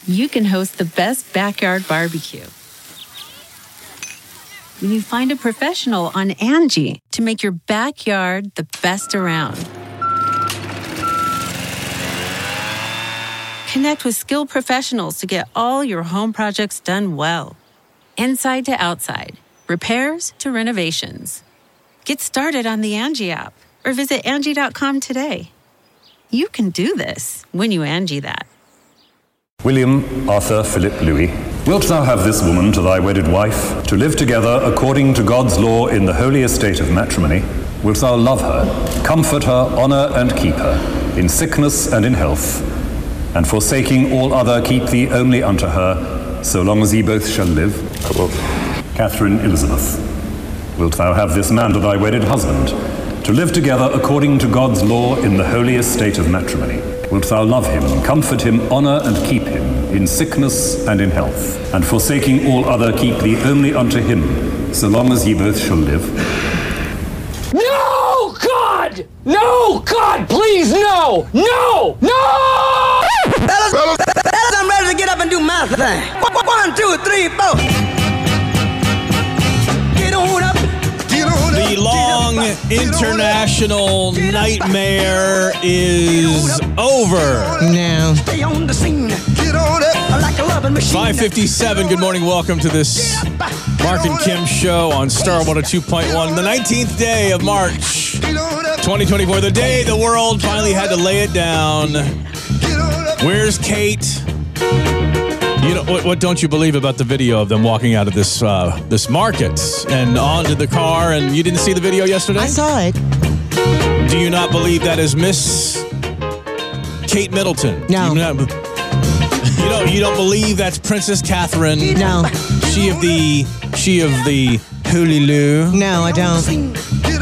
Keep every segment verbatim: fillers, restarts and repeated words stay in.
you can host the best backyard barbecue. When you find a professional on Angie to make your backyard the best around. Connect with skilled professionals to get all your home projects done well. Inside to outside, repairs to renovations. Get started on the Angie app or visit Angie dot com today. You can do this when you Angie that. William Arthur Philip Louis, wilt thou have this woman to thy wedded wife, to live together according to God's law in the holy estate of matrimony? Wilt thou love her, comfort her, honour and keep her, in sickness and in health, and forsaking all other keep thee only unto her, so long as ye both shall live? I will. Catherine Elizabeth, wilt thou have this man to thy wedded husband, to live together according to God's law in the holy estate of matrimony? Wilt thou love him, comfort him, honour and keep him, in sickness and in health, and forsaking all other keep thee only unto him, so long as ye both shall live? No, God! No, God, please, no! No! No! Fellas, fellas, fellas, I'm ready to get up and do my thing. One, two, three, four. Get on up. The long international nightmare is over. No. five fifty-seven, good morning. Welcome to this Mark and Kim show on Star one oh two point one. The nineteenth day of March, twenty twenty-four. The day the world finally had to lay it down. Where's Kate? You know what, what don't you believe about the video of them walking out of this uh, this market and onto the car? And you didn't see the video yesterday? I saw it. Do you not believe that is Miss Kate Middleton? No. You, not, you don't. You don't believe that's Princess Catherine? No. She of the she of the Holy Lou? No, I don't.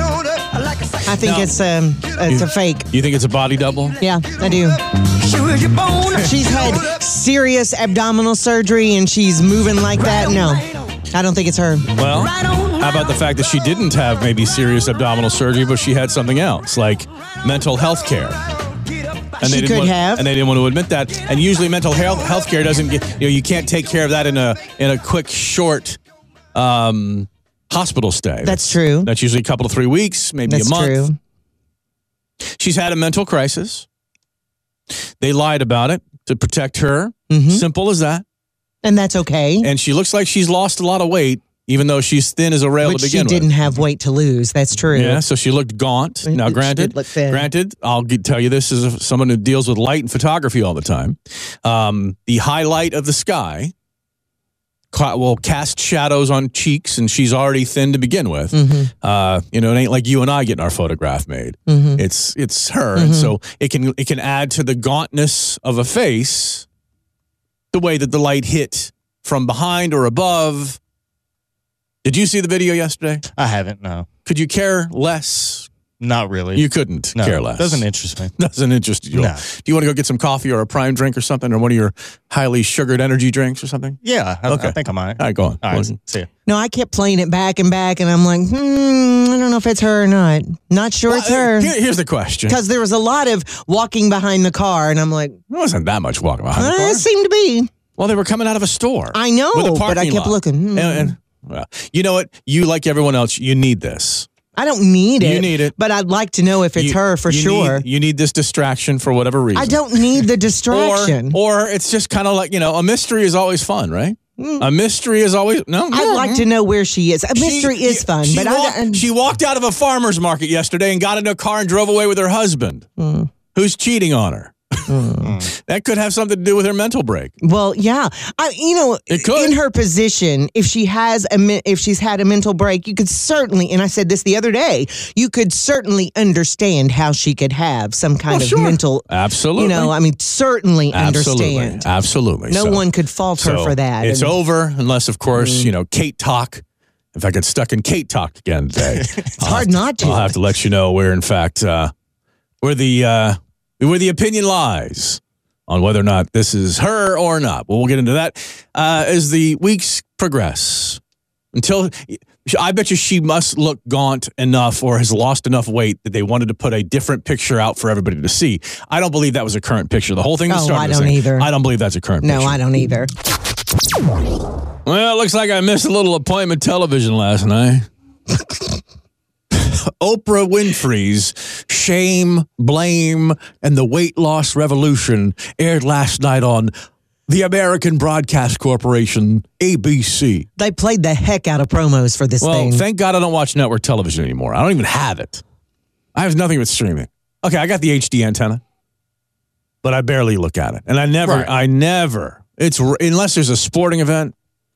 I think No. it's um it's You- a fake. You think it's a body double? Yeah, I do. She's had serious abdominal surgery and she's moving like that. No, I don't think it's her. Well, how about the fact that she didn't have maybe serious abdominal surgery, but she had something else, like mental health care? And She didn't could want, have. and they didn't want to admit that. And usually, mental health health care doesn't get. You know, you can't take care of that in a in a quick, short um, hospital stay. That's true. That's usually a couple of three weeks, maybe That's a month. true. She's had a mental crisis. They lied about it to protect her. Mhm. Simple as that. And that's okay. And she looks like she's lost a lot of weight, even though she's thin as a rail But to she begin with. didn't have weight to lose. That's true. Yeah, so she looked gaunt. Now, She granted, did look thin. granted, I'll get, tell you this as a, someone who deals with light and photography all the time. Um, the highlight of the sky ca- will cast shadows on cheeks, and she's already thin to begin with. Mm-hmm. Uh, you know, it ain't like you and I getting our photograph made. Mm-hmm. It's it's her, and so it can it can add to the gauntness of a face the way that the light hit from behind or above. Did you see the video yesterday? I haven't, no. Could you care less? Not really. You couldn't no, care less. Doesn't interest me. Doesn't interest you. No. Do you want to go get some coffee or a prime drink or something, or one of your highly sugared energy drinks or something? Yeah, I, Okay. I think I might. All right, go on. All right, Well, see ya. No, I kept playing it back and back, and I'm like, hmm, I don't know if it's her or not. Not sure it's her. Here- here's the question. Because there was a lot of walking behind the car, and I'm like, There wasn't that much walking behind the uh, car. it seemed to be. Well, they were coming out of a store. I know, with a but I parking kept lot. looking. Hmm. And, and, well, you know what? You, like everyone else, you need this. I don't need it. You need it. But I'd like to know if it's You- her for you sure. Need, you need this distraction for whatever reason. I don't need the distraction. Or, or it's just kind of like, you know, a mystery is always fun, right? Mm. A mystery is always, no. I'd like to know where she is. A mystery She- is fun, she but walked, I, I she walked out of a farmer's market yesterday and got into a car and drove away with her husband, Mm. who's cheating on her. That could have something to do with her mental break. well, yeah. I, you know, It could. in her position, if she has a, men- if she's had a mental break, you could certainly, and I said this the other day, you could certainly understand how she could have some kind Well, of sure. mental. Absolutely. You know, I mean, certainly Absolutely. understand. Absolutely. No So- one could fault her so for that. It's And- over, unless, of course, you know, Kate Talk. If I get stuck in Kate Talk again today, It's hard not to. I'll have to let you know where, in fact, uh, where the uh, where the opinion lies on whether or not this is her or not. Well, we'll get into that uh, as the weeks progress. Until I bet you she must look gaunt enough or has lost enough weight that they wanted to put a different picture out for everybody to see. I don't believe that was a current picture. The whole thing that Oh, started I this don't thing, either. I don't believe that's a current No, picture. I don't either. Well, it looks like I missed a little appointment television last night. Oprah Winfrey's Shame, Blame, and the Weight Loss Revolution aired last night on the American Broadcast Corporation, A B C. They played the heck out of promos for this Well, thing. thank God I don't watch network television anymore. I don't even have it. I have nothing but streaming. Okay, I got the H D antenna, but I barely look at it. And I never, Right. I never, it's unless there's a sporting event,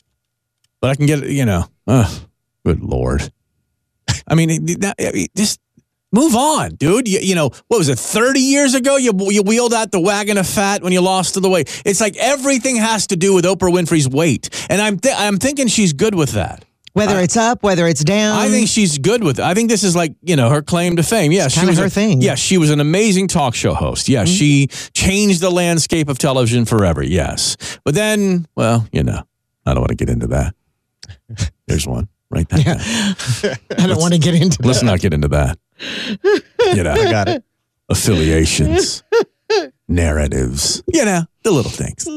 but I can get it, you know, ugh, good Lord. I mean, that, I mean, just move on, dude. You, you know, what was it, thirty years ago? You, you wheeled out the wagon of fat when you lost to the weight. It's like everything has to do with Oprah Winfrey's weight. And I'm, th- I'm thinking she's good with that. Whether I- it's up, whether it's down. I think she's good with it. I think this is like, you know, her claim to fame. Yeah, she kinda was her a, thing. Yeah, she was an amazing talk show host. Yeah, she changed the landscape of television forever. Yes. But then, well, you know, I don't want to get into that. There's one right there. I don't want to get into that. Let's not get into that. You know, I got it. affiliations, narratives, you know, the little things.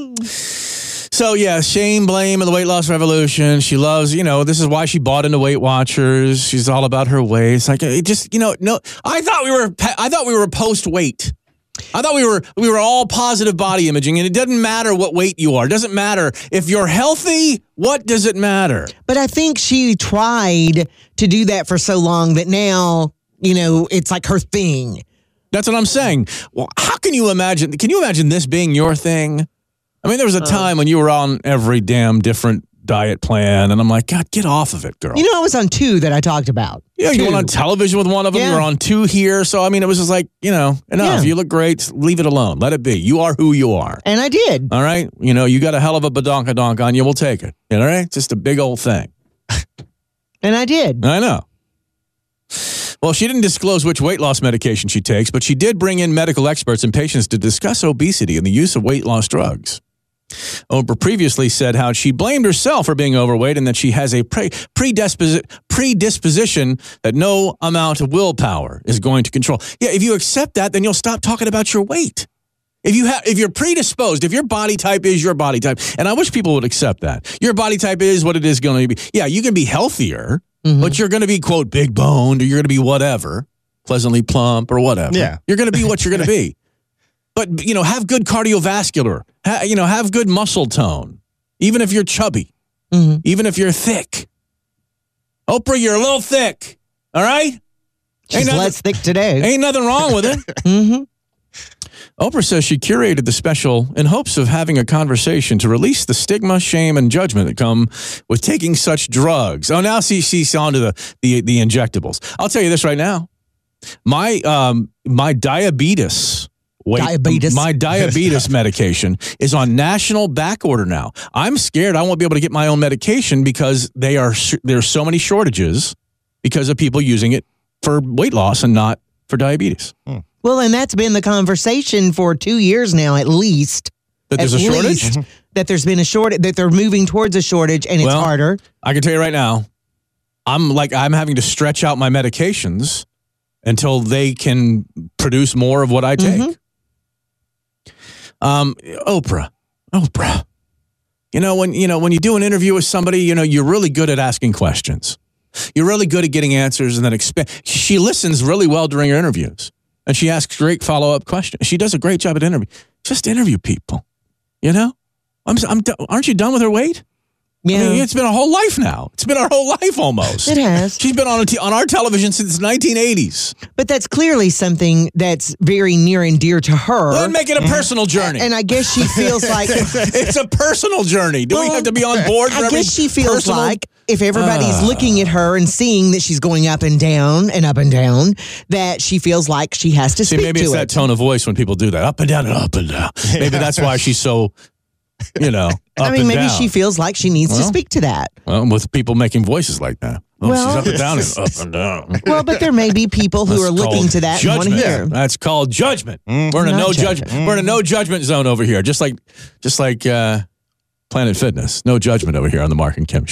So, yeah, shame, blame, and the weight loss revolution. She loves, you know, this is why she bought into Weight Watchers. She's all about her weight. It's like, it just, you know, no, I thought we were, I thought we were post-weight. I thought we were, we were all positive body imaging, and it doesn't matter what weight you are. It doesn't matter. If you're healthy, what does it matter? But I think she tried to do that for so long that now, you know, it's like her thing. That's what I'm saying. Well, how can you imagine, can you imagine this being your thing? I mean, there was a time when you were on every damn different diet plan, and I'm like, God, get off of it, girl. You know, I was on two that I talked about. Yeah, you Two. went on television with one of them. Yeah. You were on two here. So, I mean, it was just like, you know, enough. Yeah. You look great. Leave it alone. Let it be. You are who you are. And I did. All right? You know, you got a hell of a badonkadonk on you. We'll take it. All right? It's just a big old thing. And I did. I know. Well, she didn't disclose which weight loss medication she takes, but she did bring in medical experts and patients to discuss obesity and the use of weight loss drugs. Oprah previously said how she blamed herself for being overweight and that she has a pre- predisposi- predisposition that no amount of willpower is going to control. Yeah, if you accept that, then you'll stop talking about your weight. If you have, if you're predisposed, if your body type is your body type, and I wish people would accept that. Your body type is what it is going to be. Yeah, you can be healthier, Mm-hmm. but you're going to be, quote, big boned, or you're going to be whatever, pleasantly plump or whatever. Yeah. You're going to be what you're going to be. But, you know, have good cardiovascular, ha, you know, have good muscle tone, even if you're chubby, Mhm. even if you're thick. Oprah, you're a little thick, all right? She's nothing- less thick today. Ain't nothing wrong with it. Mm-hmm. Oprah says she curated the special in hopes of having a conversation to release the stigma, shame, and judgment that come with taking such drugs. Oh, now see, she's on to the, the, the injectables. I'll tell you this right now. My, um, my diabetes... Wait, Diabetes. My diabetes medication is on national back order now. I'm scared I won't be able to get my own medication because they are there's so many shortages because of people using it for weight loss and not for diabetes. Well, and that's been the conversation for two years now, at least. That there's At a shortage? least that there's been a shortage, that they're moving towards a shortage, and it's Well, harder. I can tell you right now, I'm like I'm having to stretch out my medications until they can produce more of what I take. Mm-hmm. Um, Oprah, Oprah. You know when you know when you do an interview with somebody, you know you're really good at asking questions. You're really good at getting answers and then expand. She listens really well during her interviews, and she asks great follow up questions. She does a great job at interview. Just interview people. You know, I'm. I'm. Aren't you done with her weight? Yeah, I mean, it's been a whole life now. It's been our whole life almost. it has. She's been on a t- on our television since the nineteen eighties. But that's clearly something that's very near and dear to her. Let's make it a personal journey. And I guess she feels like it's a personal journey. Do we have to be on board for I every guess she feels personal- like if everybody's Ah. looking at her and seeing that she's going up and down and up and down, that she feels like she has to See, speak maybe to it's it. that tone of voice when people do that. Up and down and up and down. Maybe that's why she's so, you know, up I mean, and maybe down. she feels like she needs to Well. speak to that. Well, with people making voices like that. Oh, Well- she's up and down and up and down. Well, but there may be people who That's are looking called to that and want to judgment. hear. That's called judgment. We're in a Not no judgment. judgment. We're in a no judgment zone over here, just like just like uh, Planet Fitness. No judgment over here on the Mark and Kim Show.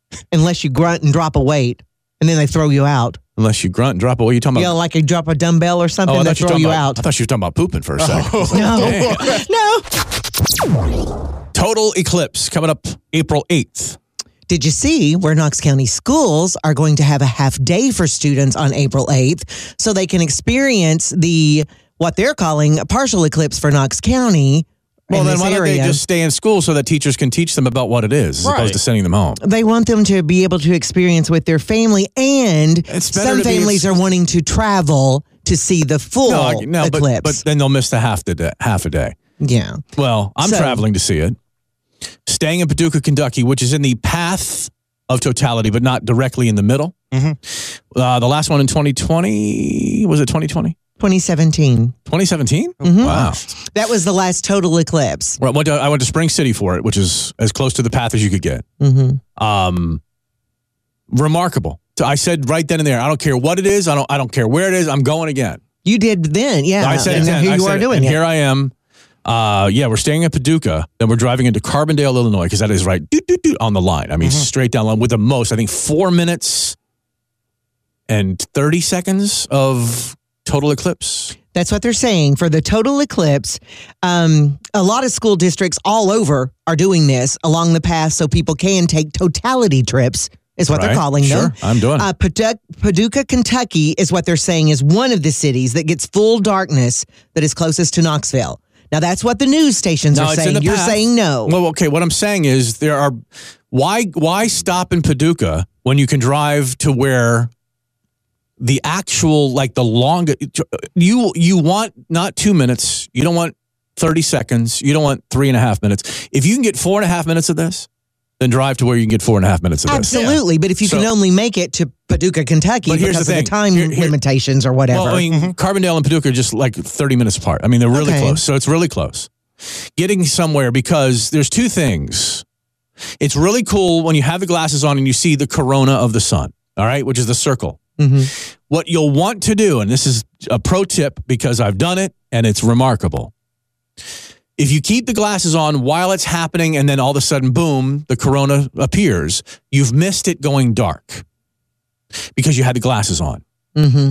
unless you grunt and drop a weight, and then they throw you out. Unless you grunt and drop. What are you talking Yeah, about? like you drop a dumbbell or something, Oh, I they thought you were throw talking you about- out. I thought you were talking about pooping for a second. I was like, No, dang. no. Total eclipse coming up April eighth. Did you see where Knox County schools are going to have a half day for students on April eighth so they can experience the what they're calling a partial eclipse for Knox County? Well, in then this why don't area. they just stay in school so that teachers can teach them about what it is as Right. opposed to sending them home? They want them to be able to experience with their family, and It's better some to be families ex- are wanting to travel to see the full No, I- no, but, eclipse. but then they'll miss the half the day, half a day. yeah. Well, I'm So- traveling to see it. Staying in Paducah, Kentucky, which is in the path of totality, but not directly in the middle. Mm-hmm. Uh, the last one in twenty twenty, was it twenty twenty? twenty seventeen. twenty seventeen? Mhm. Wow. That was the last total eclipse. Well, I went, to, I went to Spring City for it, which is as close to the path as you could get. Mm-hmm. Um, remarkable. So I said right then and there, I don't care what it is. I don't. I don't care where it is. I'm going again. You did then, yeah. I said and it then. here I you said are it. doing and it. Here I am. Uh, yeah, we're staying in Paducah. Then we're driving into Carbondale, Illinois, because that is right doot, doot, doot, on the line. I mean, Mm-hmm. straight down the line with the most. I think four minutes and thirty seconds of total eclipse. That's what they're saying for the total eclipse. Um, a lot of school districts all over are doing this along the path so people can take totality trips, is what Right. they're calling them. Sure, I'm doing it. Uh, Padu- Paducah, Kentucky is what they're saying is one of the cities that gets full darkness that is closest to Knoxville. Now, that's what the news stations No, are it's in saying. the You're path. saying no. Well, okay. What I'm saying is there are why why stop in Paducah when you can drive to where the actual like the longest you you want not two minutes, you don't want thirty seconds, you don't want three and a half minutes. If you can get four and a half minutes of this, then drive to where you can get four and a half minutes of this. Absolutely. But if you So- can only make it to Paducah, Kentucky But here's because the of the thing. time Here- here- limitations or whatever. Well, I mean, Carbondale and Paducah are just like thirty minutes apart. I mean, they're really Okay. close. So it's really close. Getting somewhere because there's two things. It's really cool when you have the glasses on and you see the corona of the sun, all right, which is the circle. Mhm. What you'll want to do, and this is a pro tip because I've done it and it's remarkable. If you keep the glasses on while it's happening and then all of a sudden, boom, the corona appears, you've missed it going dark because you had the glasses on. Mm-hmm.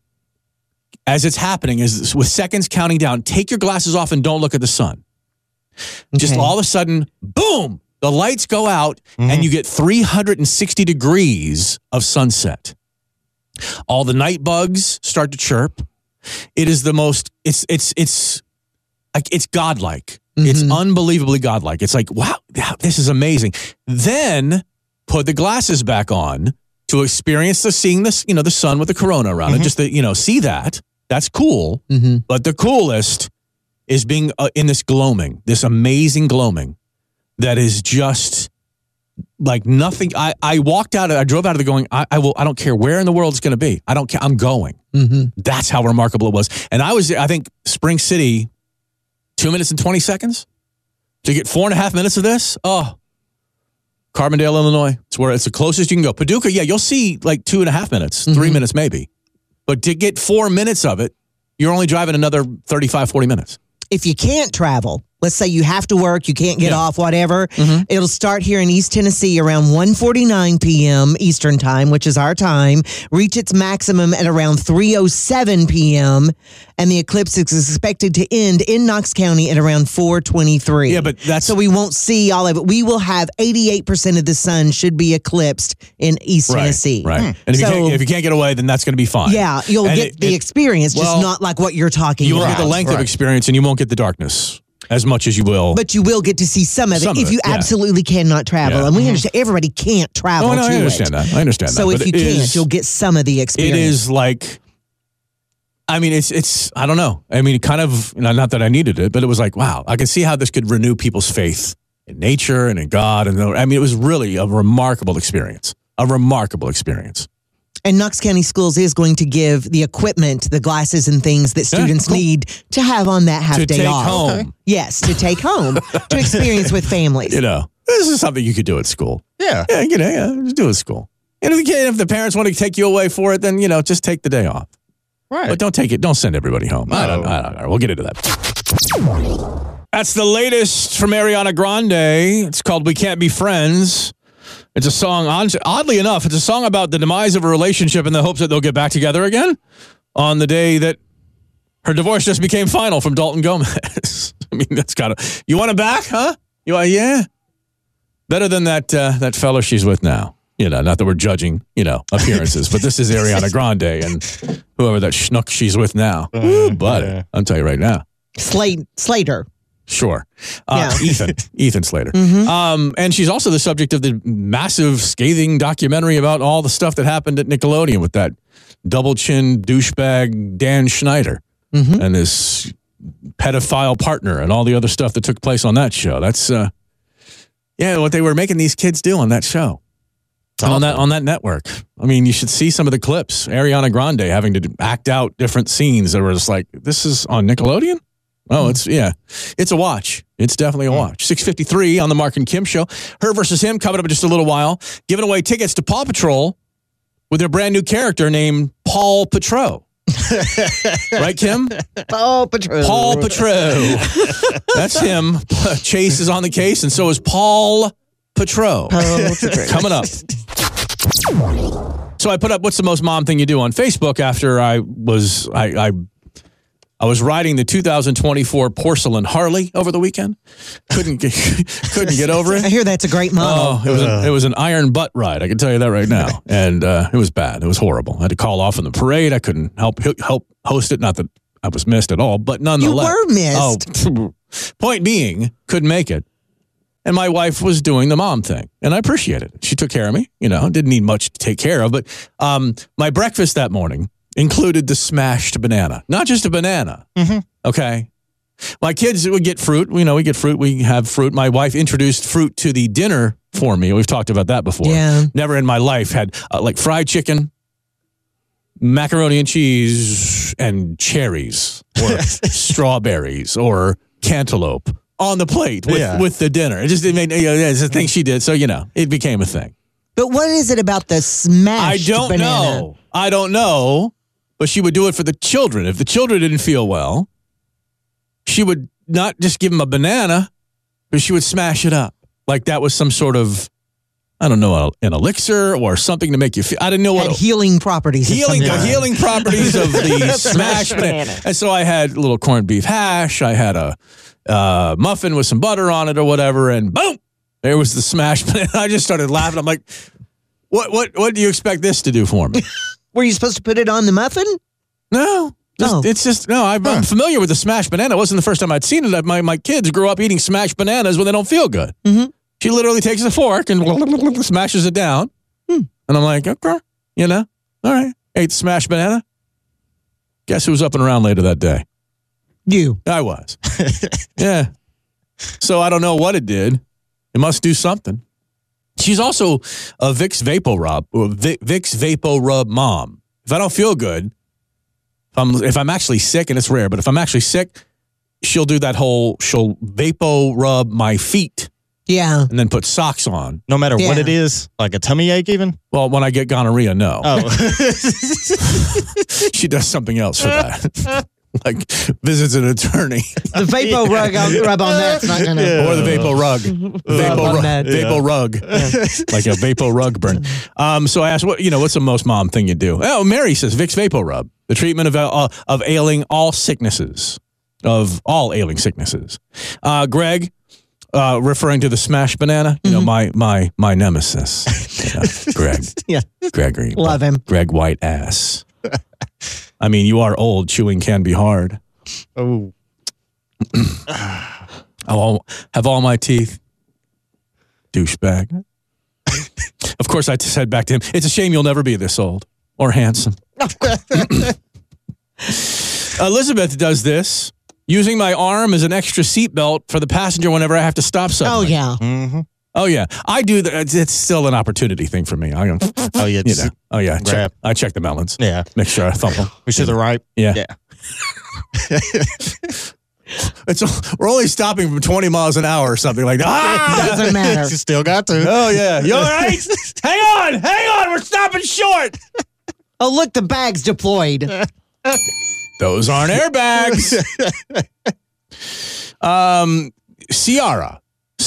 As it's happening, is with seconds counting down, take your glasses off and don't look at the sun. Just Okay. all of a sudden, boom, the lights go out and you get three hundred sixty degrees of sunset. All the night bugs start to chirp. It is the most, it's, it's, it's, like it's godlike. It's unbelievably godlike. It's like, wow, this is amazing. Then put the glasses back on to experience the seeing this, you know, the sun with the corona around it. Just to, you know, see that. That's cool. Mm-hmm. But the coolest is being uh, in this gloaming, this amazing gloaming that is just like nothing. I, I walked out, I drove out of the going, I, I will, I don't care where in the world it's going to be. I don't care. I'm going. Mm-hmm. That's how remarkable it was. And I was, I think Spring City, two minutes and twenty seconds to get four and a half minutes of this. Oh, Carbondale, Illinois. It's where it's the closest you can go. Paducah, yeah, you'll see like two and a half minutes, three Mm-hmm. minutes maybe. But to get four minutes of it, you're only driving another thirty-five, forty minutes. If you can't travel, let's say you have to work, you can't get Yeah. off, whatever, it'll start here in East Tennessee around one forty-nine p.m. Eastern time, which is our time, reach its maximum at around three oh seven p.m., and the eclipse is expected to end in Knox County at around four twenty-three. Yeah, but that's- So we won't see all of it. We will have eighty-eight percent of the sun should be eclipsed in East Tennessee. Right. right. And if, So- you can't, if you can't get away, then that's going to be fine. Yeah, you'll And get it- the it- experience, well, just not like what you're talking You about. won't get the length of experience and you won't get the darkness as much as you will. But you will get to see some of it Some of if it, you yeah. absolutely cannot travel. Yeah. And we understand everybody can't travel Oh, no, to I understand it. that. I understand So that. if But you it can't, is- you'll get some of the experience. It is like, I mean, it's, it's, I don't know. I mean, it kind of, you know, not that I needed it, but it was like, wow, I can see how this could renew people's faith in nature and in God. And I mean, it was really a remarkable experience, a remarkable experience. And Knox County Schools is going to give the equipment, the glasses and things that Yeah, students cool. need to have on that half To day take off. home. Yes, to take home, to experience with families. You know, this is something you could do at school. Yeah. Yeah, you know, yeah, just do it at school. And if the, kid, if the parents want to take you away for it, then, you know, just take the day off. Right. But don't take it. Don't send everybody home. I don't. No. I don't know. We'll get into that. That's the latest from Ariana Grande. It's called "We Can't Be Friends." It's a song, oddly enough, it's a song about the demise of a relationship in the hopes that they'll get back together again on the day that her divorce just became final from Dalton Gomez. I mean, that's got to, you want him back, huh? You want, yeah. Better than that uh, that fellow she's with now. You know, not that we're judging, you know, appearances, but this is Ariana Grande and whoever that schnook she's with now. Uh, Ooh, buddy, yeah. I'll tell you right now. Slate, Slater. Sure. Uh, Yeah. Ethan. Ethan Slater. Mhm. Um, and she's also the subject of the massive, scathing documentary about all the stuff that happened at Nickelodeon with that double-chin douchebag Dan Schneider Mhm. and his pedophile partner and all the other stuff that took place on that show. That's, uh, yeah, what they were making these kids do on that show. On that on that network. I mean, you should see some of the clips. Ariana Grande having to act out different scenes that were just like, this is on Nickelodeon? Oh, it's, yeah. It's a watch. It's definitely a watch. six fifty-three on the Mark and Kim show. Her versus him coming up in just a little while. Giving away tickets to Paw Patrol with their brand new character named Paul Patro. Right, Kim? Paul Patro. Paul Patro. That's him. Chase is on the case, and so is Paul Patro. Paul Patro. Coming up. So I put up what's the most mom thing you do on Facebook after I was I I, I was riding the two thousand twenty-four Porcelain Harley over the weekend. Couldn't get, couldn't get over I it. hear that's a great model. Oh, it was an, it was an iron butt ride. I can tell you that right now, and uh, it was bad. It was horrible. I had to call off in the parade. I couldn't help help host it. Not that I was missed at all, but nonetheless, You were missed. Oh, point being, couldn't make it. And my wife was doing the mom thing, and I appreciate it. She took care of me, you know, didn't need much to take care of. But um, my breakfast that morning included the smashed banana, not just a banana. Mm-hmm. Okay. My kids would get fruit. You know, we get fruit. We have fruit. My wife introduced fruit to the dinner for me. We've talked about that before. Yeah. Never in my life had uh, like fried chicken, macaroni and cheese, and cherries or strawberries or cantaloupe on the plate with, Yeah. with the dinner. It just it made, you know, it's a thing she did. So, you know, it became a thing. But what is it about the I smashed don't banana? know. I don't know. But she would do it for the children. If the children didn't feel well, she would not just give them a banana, but she would smash it up. Like that was some sort of, I don't know, an elixir or something to make you feel. I didn't know Had what. healing properties. of Healing, some the kind. healing properties of the Smashed smashed banana. banana. And so I had a little corned beef hash. I had a uh, muffin with some butter on it or whatever. And boom, there was the smashed banana. I just started laughing. I'm like, what, what, what do you expect this to do for me? Were you supposed to put it on the muffin? No. Just, Oh. It's just, no, I'm, I'm familiar with the smashed banana. It wasn't the first time I'd seen it. My, my kids grew up eating smashed bananas when they don't feel good. Mhm. She literally takes a fork and smashes it down. Hmm. And I'm like, okay, you know, all right. Ate the smashed banana. Guess who was up and around later that day? You. I was. Yeah. So I don't know what it did. It must do something. She's also a Vicks Vapo Rub, or Vic, Vicks Vapo Rub mom. If I don't feel good, if I'm if I'm actually sick, and it's rare, but if I'm actually sick, she'll do that whole she'll Vapo Rub my feet Yeah. and then put socks on. No matter what Yeah. it is, like a tummy ache even? Well, when I get gonorrhea, no. Oh. She does something else for that. Like visits an attorney. The Vapo rug on, rub on that's not going to. Or the Vapo Rug. Vapo, on rug. that. Vapo Rug. Like a Vapo Rug burn. Um, so I asked, what you know, what's the most mom thing you do? Oh, Mary says Vicks Vapo Rub. The treatment of, uh, of ailing all sicknesses. Of all ailing sicknesses. Uh, Greg, uh, referring to the smashed banana, you know, my my my nemesis. You know, Greg. Yeah. Gregory. Love him. Greg White ass. I mean, you are old. Chewing can be hard. Oh. I'll have all my teeth. Douchebag. Of course, I said back to him, it's a shame you'll never be this old or handsome. Elizabeth does this, using my arm as an extra seatbelt for the passenger whenever I have to stop Oh, something. yeah. Mm-hmm. Oh, yeah. I do that. It's, it's still an opportunity thing for me. I go, Oh, yeah. you Just, know. Oh, yeah. grab. Check, I check the melons. Yeah. Make sure I thump them. We should have ripe. Yeah. Yeah. It's, we're only stopping from twenty miles an hour or something like that. Ah! Doesn't matter. You still got to. Oh, yeah. You all right? Hang on. Hang on. We're stopping short. Oh, look, the bag's deployed. Those aren't airbags. um, Ciara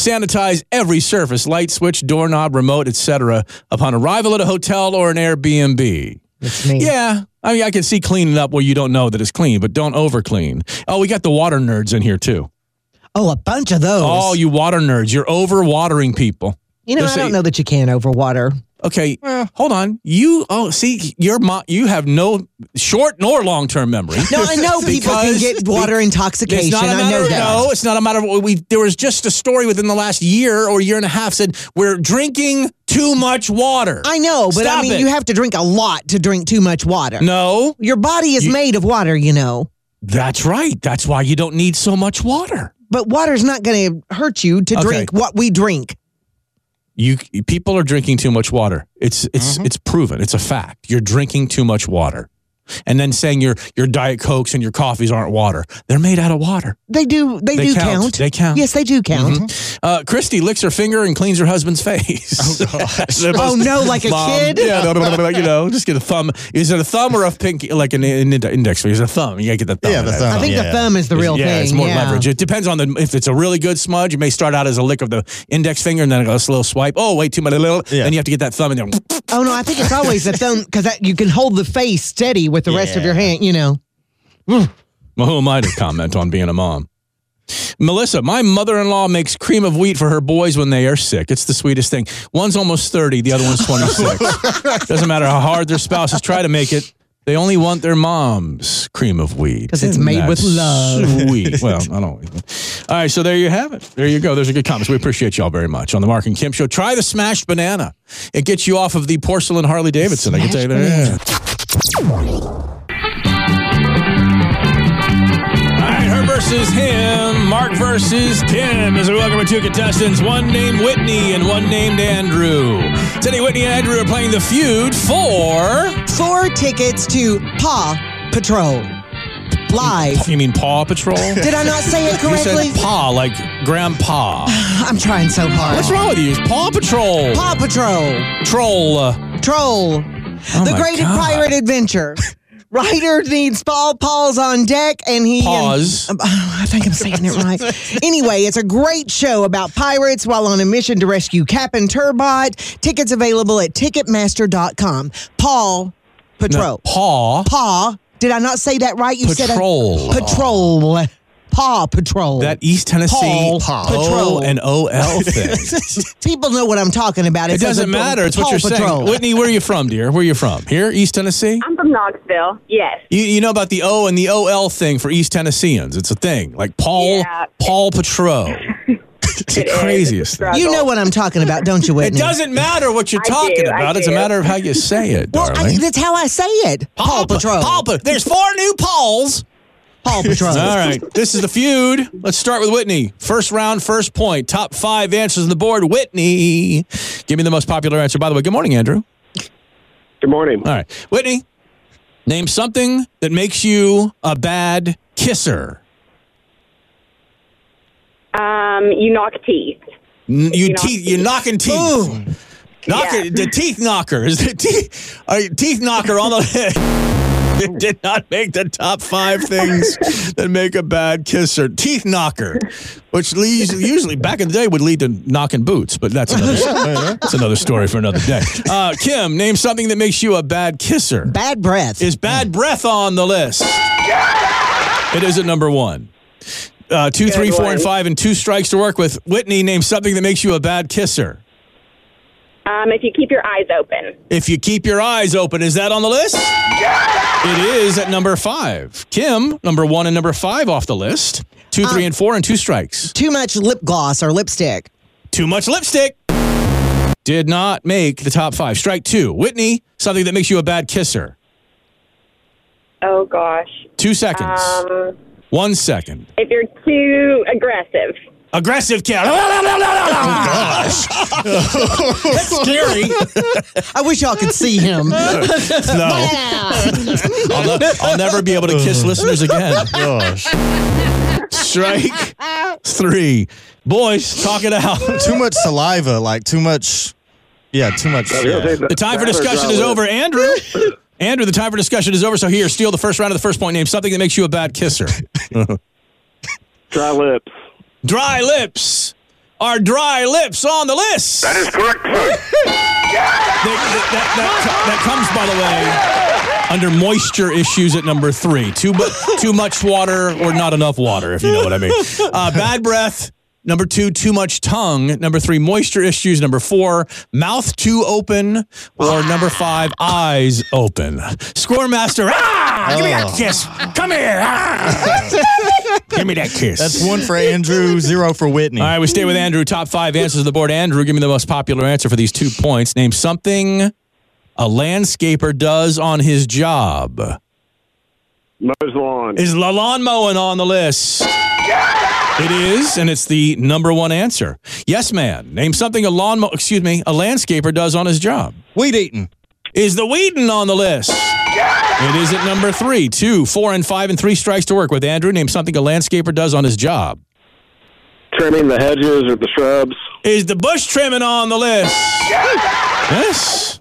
sanitize every surface, light switch, doorknob, remote, et cetera upon arrival at a hotel or an Airbnb. That's me. Yeah. I mean, I can see cleaning up where you don't know that it's clean, but don't over clean. Oh, we got the water nerds in here too. Oh, a bunch of those. Oh, you water nerds. You're over watering people. You know, There's I don't a- know that you can overwater. Okay, hold on. You oh see, your mo- you have no short nor long term memory. No, I know people can Because get water It's intoxication. not a I matter. know that. No, it's not a matter of what we. There was just a story within the last year or year and a half said we're drinking too much water. I know, but Stop I mean, it. you have to drink a lot to drink too much water. No, Your body is You- made of water, you know. that's right. That's why you don't need so much water. But water's not going to hurt you to Okay. drink what we drink. You people are drinking too much water. It's it's it's proven. It's a fact. You're drinking too much water. And then saying your your Diet Cokes and your coffees aren't water. They're made out of water. They do. They, They do count. count. They count. Yes, they do count. Uh, Christy licks her finger and cleans her husband's face. Oh, Oh, no, like a kid? Yeah, no, no, no, no, you know, just get a thumb. Is it a thumb or a pinky? Like an, an index finger? It's a thumb. You got to get the thumb. Yeah, in the there. thumb. I think the yeah. thumb is the real yeah, thing. it's more yeah. leverage. It depends on the if it's a really good smudge. You may start out as a lick of the index finger and then a little swipe. Oh, wait, too much. Little. Yeah. Then you have to get that thumb in there. Oh no, I think it's always the thumb because you can hold the face steady with the rest of your Yeah. hand. You know. Well, who am I to comment on being a mom? Melissa, my mother-in-law makes cream of wheat for her boys when they are sick. It's the sweetest thing. One's almost thirty, the other one's twenty-six. Doesn't matter how hard their spouses try to make it. They only want their mom's cream of wheat. 'Cause it's Isn't made that with love. Sweet. Well, I don't. All right, so there you have it. There you go. There's a good comments. We appreciate y'all very much on the Mark and Kim Show. Try the smashed banana. It gets you off of the porcelain Harley Davidson. I can tell you that. All right, her versus him. Mark versus Kim. As we welcome our two contestants, one named Whitney and one named Andrew. Today, Whitney and Andrew are playing the feud for. Four tickets to Paw Patrol live. You mean Paw Patrol? Did I not say it You correctly? said paw, like grandpa. I'm trying so hard. What's wrong with you? It's Paw Patrol. Paw Patrol. Troll. uh, Troll. Oh the my Great God. Pirate Adventure. Ryder needs Paul Paul's on deck, and he Pause. And, oh, I think I'm saying it right. Anyway, it's a great show about pirates while on a mission to rescue Captain Turbot. Tickets available at Ticketmaster dot com. Paul Patrol. No, paw. Paw. Did I not say that right? You Patrol. said a, Patrol. Paw Patrol. That East Tennessee Paul O Patrol. and O L thing. People know what I'm talking about. It says doesn't a- matter. It's what Paw you're Patrol. saying. Whitney, where are you from, dear? Where are you from? Here, East Tennessee? I'm from Knoxville. Yes. You, you know about the O and the O L thing for East Tennesseans. It's a thing. Like Paul Yeah. Paul Patrol. It's the It is. craziest thing. You know what I'm talking about, don't you, It Whitney? doesn't matter what you're I talking do, I about. It's a do. matter of how you say it, Well, I, darling. that's how I say it. Paw Pa- Patrol. Paw Pa- There's four new Pauls. Paw Patrol. All right. This is the feud. Let's start with Whitney. First round, first point. Top five answers on the board. Whitney, give me the most popular answer. By the way, good morning, Andrew. Good morning. All right. Whitney, name something that makes you a bad kisser. Um, you knock teeth. N- You You knock teeth. You're teeth. knocking teeth. Knock Yeah. it, the teeth knocker. Is the teeth? Are you, teeth knocker on the head? It did not make the top five things that make a bad kisser. Teeth knocker, which leads, usually back in the day would lead to knocking boots, but that's another, that's another story for another day. Uh, Kim, name something that makes you a bad kisser. Bad breath. Is bad breath on the list? It is at number one. Uh, two, Good three, four, one. and five, and two strikes to work with. Whitney, name something that makes you a bad kisser. Um, if you keep your eyes open. If you keep your eyes open, is that on the list? It is at number five. Kim, number one and number five off the list. Two, three, Um, and four, and two strikes. Too much lip gloss or lipstick. Too much lipstick. Did not make the top five. Strike two. Whitney, something that makes you a bad kisser. Oh, gosh. Two seconds. Um, One second. if you're too aggressive. Aggressive kiss. Gosh. That's scary. I wish y'all could see him. No. I'll, ne- I'll never be able to kiss listeners again. Gosh. Strike three. Boys, talk it out. Too much saliva, like too much. Yeah, too much. Yeah. The time for discussion is over. Andrew, Andrew, the time for discussion is over. So here, steal the first round of the first point. Name something that makes you a bad kisser. Dry lips. Dry lips are dry lips on the list? That is correct, sir. That, that, that, that comes, by the way, under moisture issues at number three. Too, bu- too much water or not enough water, if you know what I mean. Uh, bad breath. Number two, too much tongue. Number three, moisture issues. Number four, mouth too open. Or number five, eyes open. Scoremaster, ah! Give me that kiss. Come here. Ah! Give me that kiss. That's one for Andrew, zero for Whitney. All right, we stay with Andrew. Top five answers on the board. Andrew, give me the most popular answer for these two points. Name something a landscaper does on his job. Mows lawn. Is la lawn mowing on the list? It is, and it's the number one answer. Yes, man. Name something a lawn, mo- excuse me, a landscaper does on his job. Weed eating. Is the weeding on the list? It is at number three. Two, four, and five, and three strikes to work with. Andrew, name something a landscaper does on his job. Trimming the hedges or the shrubs. Is the bush trimming on the list? Yes.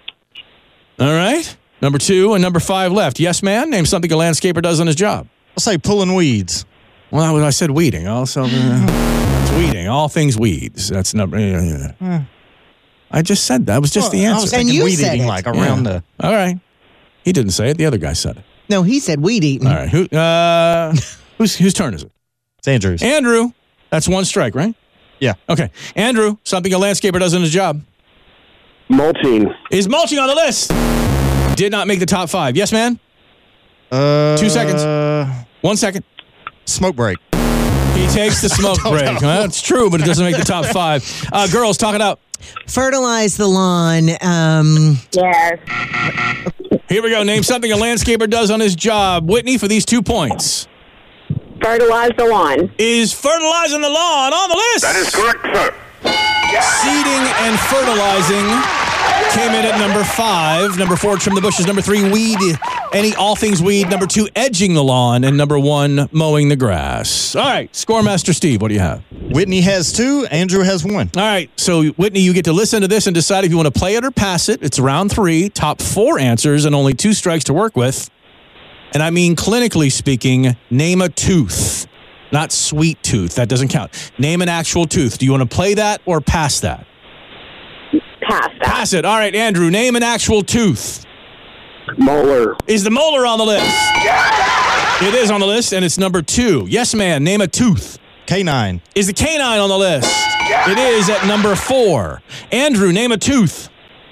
All right. Number two and number five left. Yes, man. Name something a landscaper does on his job. I'll say pulling weeds. Well, I said weeding. Also, uh, it's weeding. All things weeds. That's number. Yeah, yeah. I just said that. That was just Well, the I answer. was thinking And you weed said eating, it. like around Yeah. the. All right. He didn't say it. The other guy said it. No, he said weed eating. All right. Who? Uh, whose whose turn is it? It's Andrew's. Andrew. That's one strike, right? Yeah. Okay. Andrew. Something a landscaper does in his job. Mulching. Is mulching on the list? Did not make the top five. Yes, man. Uh, Two seconds. One second. Smoke break. He takes the smoke break. Well, it's true, but it doesn't make the top five. Uh, girls, talk it out. Fertilize the lawn. Um, Yes. Here we go. Name something a landscaper does on his job. Whitney, for these two points. Fertilize the lawn. Is fertilizing the lawn on the list? That is correct, sir. Seeding and fertilizing came in at number five. Number four, trim the bushes. Number three, weed, any all things weed. Number two, edging the lawn. And number one, mowing the grass. All right, Scoremaster Steve, what do you have? Whitney has two. Andrew has one. All right, so Whitney, you get to listen to this and decide if you want to play it or pass it. It's round three, top four answers, and only two strikes to work with. And I mean, clinically speaking, name a tooth. Not sweet tooth. That doesn't count. Name an actual tooth. Do you want to play that or pass that? Pass that. Pass it. All right, Andrew, name an actual tooth. Molar. Is the molar on the list? It is on the list, and it's number two. Yes, man, name a tooth. Canine. Is the canine on the list? It is at number four. Andrew, name a tooth.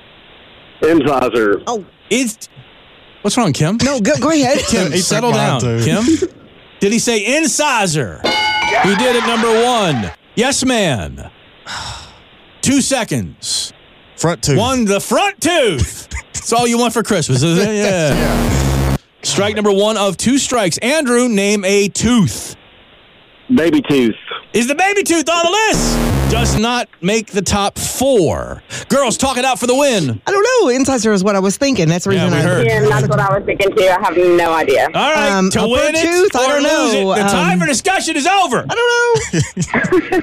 Incisor. oh, Is What's wrong, Kim? no, go, go ahead. Kim, He settle took down. mine, too. Kim? Did he say incisor? He did at number one. Yes, man. Two seconds. Front tooth. One, the front tooth. That's all you want for Christmas, is it? Yeah. Strike number one of two strikes. Andrew, name a tooth. Baby tooth. Is the baby tooth on the list? Does not make the top four. Girls, talk it out for the win. I don't know. Incisor is what I was thinking. That's the Yeah, reason we I heard. Yeah, that's what I was thinking too. I have no idea. All right, Um, to upper win it tooth? I or don't lose know. it, the time Um, for discussion is over. I don't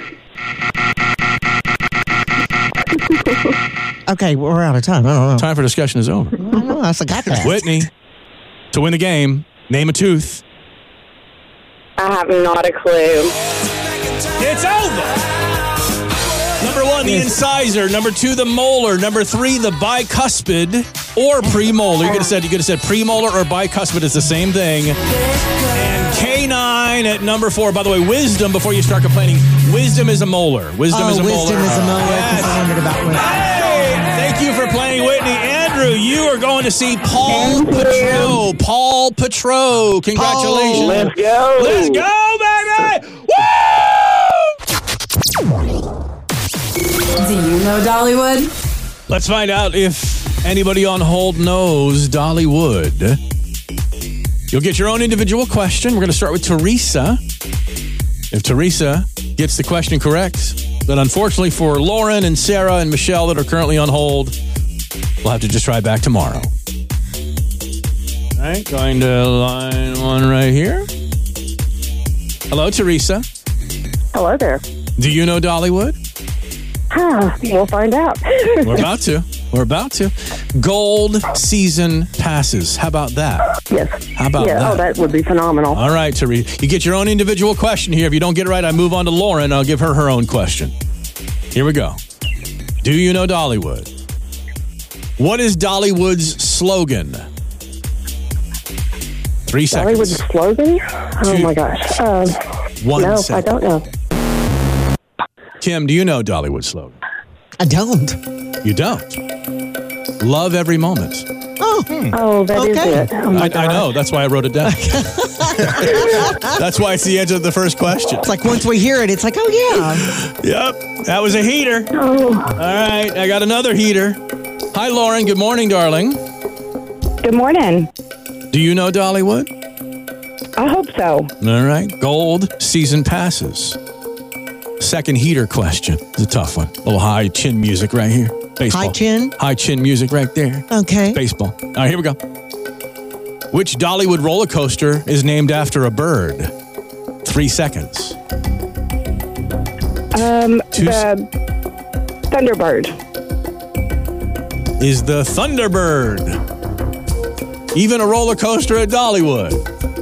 know. Okay, we're out of time. I don't know. Time for discussion is over. I don't know. I forgot that. Whitney, to win the game, name a tooth. I have not a clue. It's over. Number one, the incisor. Number two, the molar. Number three, the bicuspid or premolar. You could have said you could have said premolar or bicuspid. It's the same thing. And canine at number four. By the way, wisdom. Before you start complaining, wisdom is a molar. Wisdom Oh, is a wisdom molar. is a molar. Yes. Because I wondered about wisdom. Hey, thank you for playing, Whitney. Andrew, you are going to see Paul Thank you. Petro. Paul Petro. Congratulations. Let's go. Let's go, baby! Woo! Do you know Dollywood? Let's find out if anybody on hold knows Dollywood. You'll get your own individual question. We're going to start with Teresa. If Teresa gets the question correct, then unfortunately for Lauren and Sarah and Michelle that are currently on hold, we'll have to just try back tomorrow. All right, going to line one right here. Hello, Teresa. Hello there. Do you know Dollywood? We'll find out. We're about to. We're about to. Gold season passes. How about that? Yes. How about yeah, that? Oh, that would be phenomenal. All right, Teresa. You get your own individual question here. If you don't get it right, I move on to Lauren. I'll give her her own question. Here we go. Do you know Dollywood? What is Dollywood's slogan? Three seconds. Dollywood's slogan? Oh, Two. my gosh. Um, One no, second. I don't know. Kim, do you know Dollywood's slogan? I don't. You don't. Love every moment. Oh, Oh, that is Okay. it. Oh, my I, I gosh. know. That's why I wrote it down. That's why it's the answer to the first question. it's like once we hear it, it's like, oh yeah. Yep. That was a heater. Oh, All right. I got another heater. Hi, Lauren. Good morning, darling. good morning. Do you know Dollywood? I hope so. All right. Gold season passes. Second heater question. It's a tough one. A little high chin music right here. Baseball. High chin? High chin music right there. Okay. Baseball. All right, here we go. Which Dollywood roller coaster is named after a bird? Three seconds. Um, Two the Thunderbird. Is the Thunderbird even a roller coaster at Dollywood?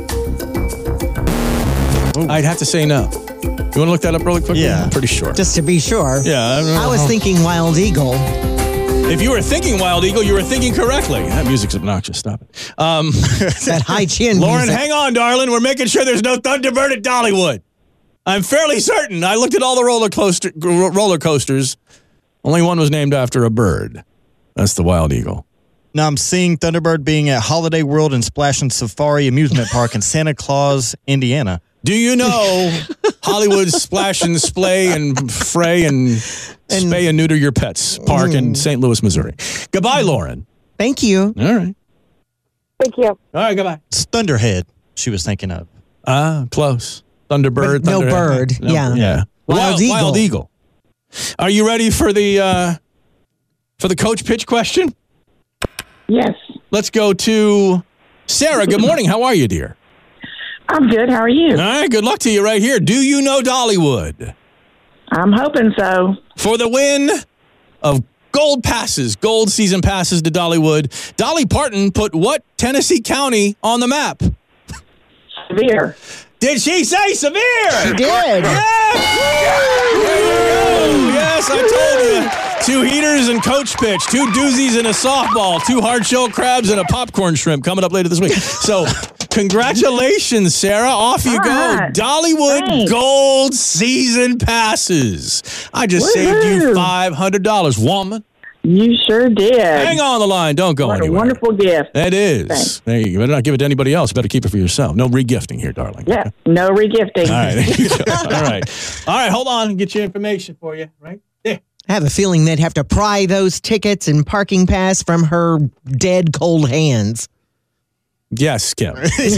I'd have to say no. You want to look that up really quickly? Yeah. I'm pretty sure. Just to be sure. yeah. I, don't know. I was thinking Wild Eagle. If you were thinking Wild Eagle, you were thinking correctly. That music's obnoxious. Stop it. Um, That high chin Lauren, music. hang on, darling. We're making sure there's no Thunderbird at Dollywood. I'm fairly certain. I looked at all the roller coaster roller coasters. Only one was named after a bird. That's the Wild Eagle. Now I'm seeing Thunderbird being at Holiday World and Splash and Safari Amusement Park in Santa Claus, Indiana. Do you know Hollywood's Splash and Splay and Fray and Spay and Neuter Your Pets Park in Saint Louis, Missouri? Goodbye, Lauren. Thank you. All right. Thank you. All right, goodbye. It's Thunderhead she was thinking of. Ah, close. Thunderbird. But no Thunder- bird. No, Yeah. Yeah. Wild Eagle. Wild Eagle. Are you ready for the uh, for the coach pitch question? Yes. Let's go to Sarah. Good morning. How are you, dear? I'm good. How are you? All right. Good luck to you right here. Do you know Dollywood? I'm hoping so. For the win of gold passes, gold season passes to Dollywood, Dolly Parton put what Tennessee county on the map? Severe. Did she say Severe? She did. Yes! There you go. Yes, I told you. Two heaters and coach pitch, two doozies and a softball, two hard-shell crabs and a popcorn shrimp coming up later this week. So, congratulations, Sarah. Off you All go. right. Dollywood Thanks. Gold Season Passes. I just Woohoo. saved you five hundred dollars, woman. You sure did. Hang on the line. Don't go What a anywhere. wonderful gift. That is. Thanks. There you, you better not give it to anybody else. Better keep it for yourself. No regifting here, darling. Yeah. No regifting. All right. There you go. All right. All right. Hold on. Get your information for you. Right there. I have a feeling they'd have to pry those tickets and parking pass from her dead cold hands. Yes, Kim.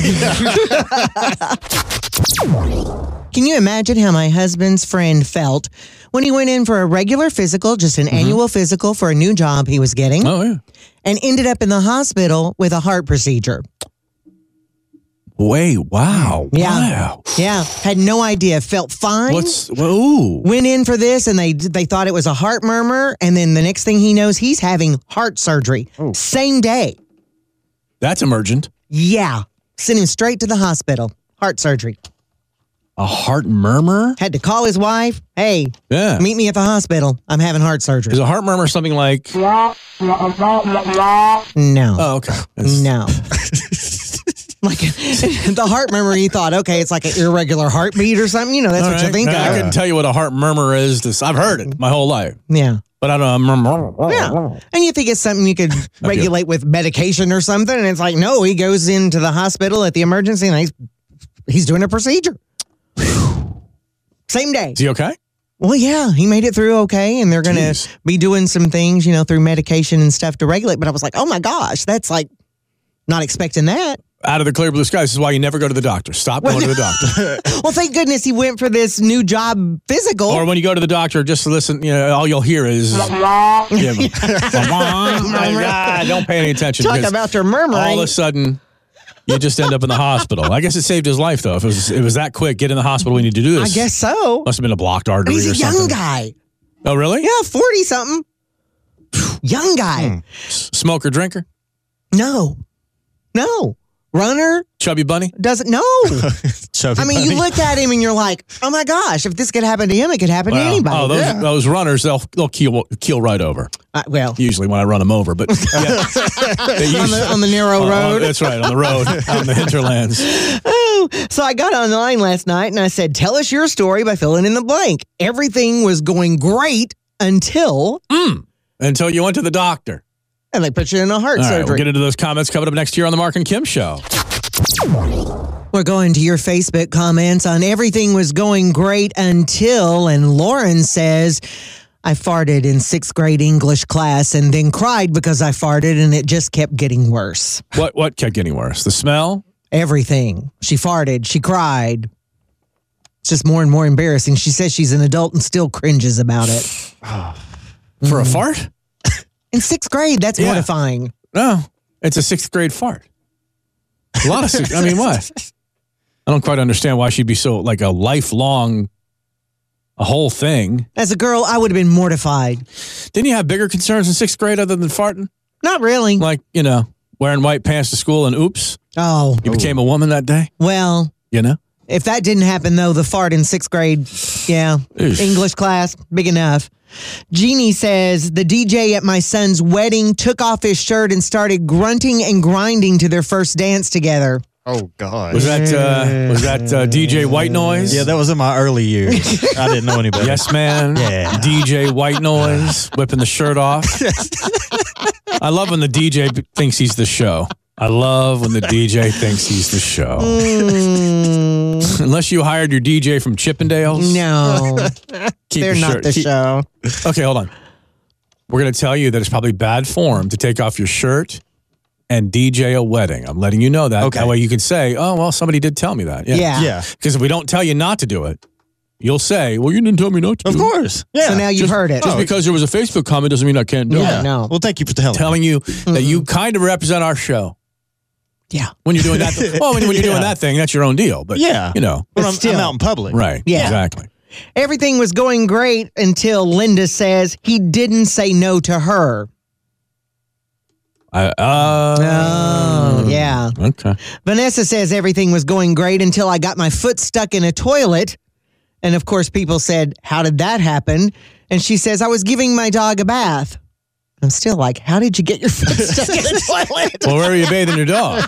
Can you imagine how my husband's friend felt when he went in for a regular physical, just an annual physical for a new job he was getting, Oh, yeah. and ended up in the hospital with a heart procedure? Wait. Wow. Yeah. Wow. Yeah, had no idea. Felt fine. What's, ooh. Went in for this, and they they thought it was a heart murmur, and then the next thing he knows, he's having heart surgery. Same day. That's emergent. Yeah. Sent him straight to the hospital. Heart surgery. A heart murmur? Had to call his wife. Hey, Yeah. meet me at the hospital. I'm having heart surgery. Is a heart murmur something like... No. Oh, okay. That's- No. Like the heart murmur, you thought, okay, it's like an irregular heartbeat or something. You know, that's All what you right. think I of. couldn't tell you what a heart murmur is. This, I've heard it my whole life. Yeah. But I don't know. Yeah. And you think it's something you could regulate with medication or something. And it's like, no, he goes into the hospital at the emergency and he's, he's doing a procedure. Same day. Is he okay? Well, yeah, he made it through okay. And they're going to Jeez. be doing some things, you know, through medication and stuff to regulate. But I was like, oh my gosh, that's like not expecting that. Out of the clear blue skies. This is why you never go to the doctor. Stop going to the doctor. Well, thank goodness he went for this new job physical. Or when you go to the doctor, just listen, you know, all you'll hear is... Yeah. Ah, don't pay any attention. Talk because about your murmuring. All of a sudden, you just end up in the hospital. I guess it saved his life, though. If it was, it was that quick, get in the hospital, we need to do I this. guess so. Must have been a blocked artery He's or a something. young guy. Oh, really? Yeah, forty-something. Young guy. S- Smoker, drinker? No. No. Runner Chubby Bunny? doesn't know. Chubby I mean, bunny. you look at him and you're like, oh my gosh, if this could happen to him, it could happen Well, to anybody. Oh, those, Yeah. those runners, they'll they'll keel, keel right over. Uh, well, Usually when I run them over, but yeah. They on, the, usually- on the narrow Oh, oh, road. that's right, on the road, out in the hinterlands. Oh, so I got online last night and I said, tell us your story by filling in the blank. Everything was going great until, Mm. Until you went to the doctor. and they put you in a heart All right, surgery. we'll get into those comments coming up next year on the Mark and Kim Show. We're going to your Facebook comments on everything was going great until, and Lauren says, I farted in sixth grade English class and then cried because I farted and it just kept getting worse. What what kept getting worse? The smell? Everything. She farted. She cried. It's just more and more embarrassing. She says she's an adult and still cringes about it. For a fart? In sixth grade, that's Yeah. mortifying. No, it's a sixth grade fart. A lot of sixth, I mean, what? I don't quite understand why she'd be so, like, a lifelong, a whole thing. As a girl, I would have been mortified. Didn't you have bigger concerns in sixth grade other than farting? Not really. Like, you know, wearing white pants to school and oops, Oh, you became a woman that day, well, you know? if that didn't happen, though, the fart in sixth grade, yeah, Eesh. English class, big enough. Jeannie says the D J at my son's wedding took off his shirt and started grunting and grinding to their first dance together. Oh, God. Was that, uh, was that uh, D J White Noise? Yeah, that was in my early years. I didn't know any better. Yes, man. Yeah. D J White Noise, whipping the shirt off. I love when the D J b- thinks he's the show. I love when the D J thinks he's the show. Mm, Unless you hired your D J from Chippendales. no, Keep they're your not shirt- the keep- show. Okay, hold on. We're going to tell you that it's probably bad form to take off your shirt and D J a wedding. I'm letting you know that. Okay. That way you can say, oh, well, somebody did tell me that. Yeah. Yeah. Because if we don't tell you not to do it, you'll say, well, you didn't tell me not to Of do it. course. Yeah. So now you've Just- heard it. Just because there was a Facebook comment doesn't mean I can't do Yeah. it. no. Well, thank you for telling me. Telling you that you kind of represent our show. Yeah. When you're doing that, th- well, when, when you're doing Yeah. that thing, that's your own deal. But Yeah. you know, But But I'm, still. I'm out in public. right? Yeah. Exactly. Everything was going great until Linda says he didn't say no to her. I, uh, Oh, yeah. Okay. Vanessa says everything was going great until I got my foot stuck in a toilet. And of course, people said, how did that happen? And she says, I was giving my dog a bath. I'm still like, how did you get your foot stuck in a toilet? Well, where are you bathing your dog?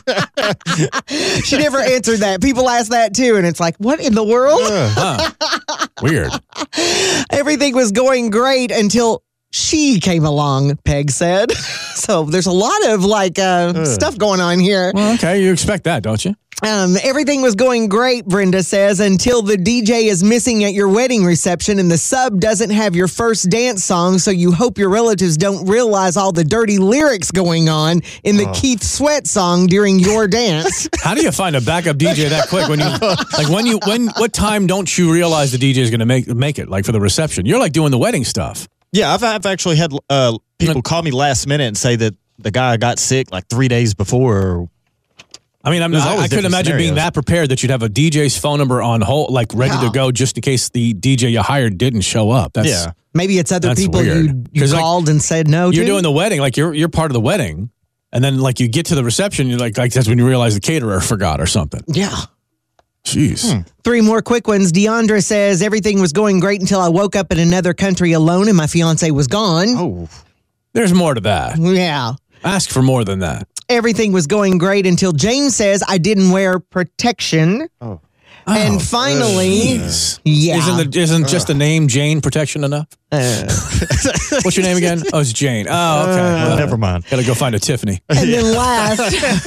She never answered that. People ask that too. And it's like, what in the world? Huh. Weird. Everything was going great until she came along, Peg said. So there's a lot of like uh, stuff going on here. Well, okay. You expect that, don't you? Um, everything was going great, Brenda says, until the D J is missing at your wedding reception and the sub doesn't have your first dance song, so you hope your relatives don't realize all the dirty lyrics going on in the Keith Sweat song during your dance. How do you find a backup D J that quick? When you like when you when what time don't you realize the D J is going to make make it like for the reception? You're like doing the wedding stuff. Yeah, I've, I've actually had uh, people call me last minute and say that the guy got sick like three days before. Or, I mean, I'm There's not, I always couldn't different imagine being scenarios. that prepared that you'd have a D J's phone number on hold, like ready Yeah. to go, just in case the D J you hired didn't show up. That's, yeah. Maybe it's other That's people weird. you, you 'Cause, like, called and said no to. You're doing the wedding, like you're you're part of the wedding, and then like you get to the reception, you're like like that's when you realize the caterer forgot or something. Yeah. Jeez. Three more quick ones. Deandra says everything was going great until I woke up in another country alone and my fiance was gone. Oh, There's more to that. Yeah. Ask for more than that. Everything was going great until James says I didn't wear protection. Oh. And finally, yeah. Isn't the, isn't just the name Jane protection enough? Uh, What's your name again? Oh, it's Jane. Oh, okay. Well, never mind. Gotta go find a Tiffany. and then last,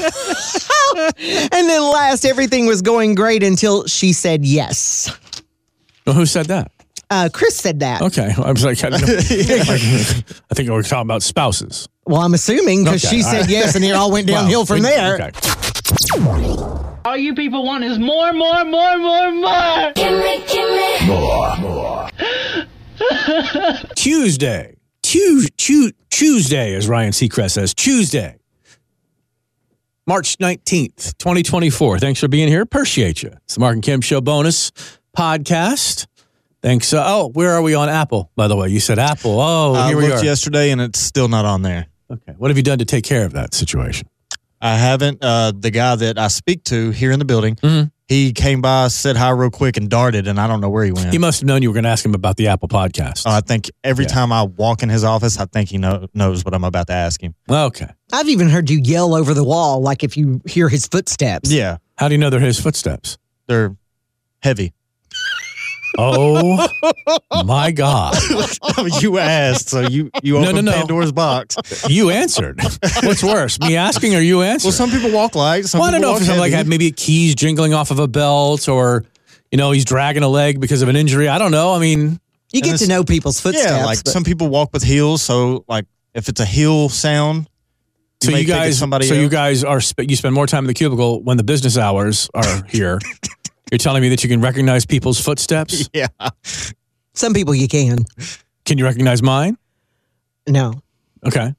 and then last, everything was going great until she said yes. Well, who said that? Uh, Chris said that. Okay. I was like, I, didn't know. I think we were talking about spouses. Well, I'm assuming because Okay, she all said right. yes, and it all went downhill Well, from we- there. Okay. All you people want is more, more, more, more, more. Tuesday. Tu- tu- Tuesday, as Ryan Seacrest says. Tuesday. March nineteenth, twenty twenty-four. Thanks for being here. Appreciate you. It's the Mark and Kim Show bonus podcast. Thanks. Uh, oh, where are we on Apple, by the way? You said Apple. Oh, I here we looked are. yesterday and it's still not on there. Okay. What have you done to take care of that situation? I haven't. Uh, the guy that I speak to here in the building, Mm-hmm. he came by, said hi real quick, and darted, and I don't know where he went. He must have known you were going to ask him about the Apple podcast. Oh, I think every Yeah. time I walk in his office, I think he know, knows what I'm about to ask him. Okay. I've even heard you yell over the wall, like if you hear his footsteps. Yeah, How do you know they're his footsteps? they're heavy. Oh, my God. You asked, so you, you No, opened no, no. Pandora's box. You answered. What's worse, me asking or you answering? Well, some people walk light. Some Well, I don't people know walk if it's something heavy. like maybe keys jingling off of a belt or, you know, he's dragging a leg because of an injury. I don't know. I mean, You get And to it's- know people's footsteps. Yeah, like but- some people walk with heels, so like if it's a heel sound, so may you think it's guys, somebody so you else. guys are, sp- you spend more time in the cubicle when the business hours are here. You're telling me that you can recognize people's footsteps? Yeah. Some people you can. Can you recognize mine? No. Okay.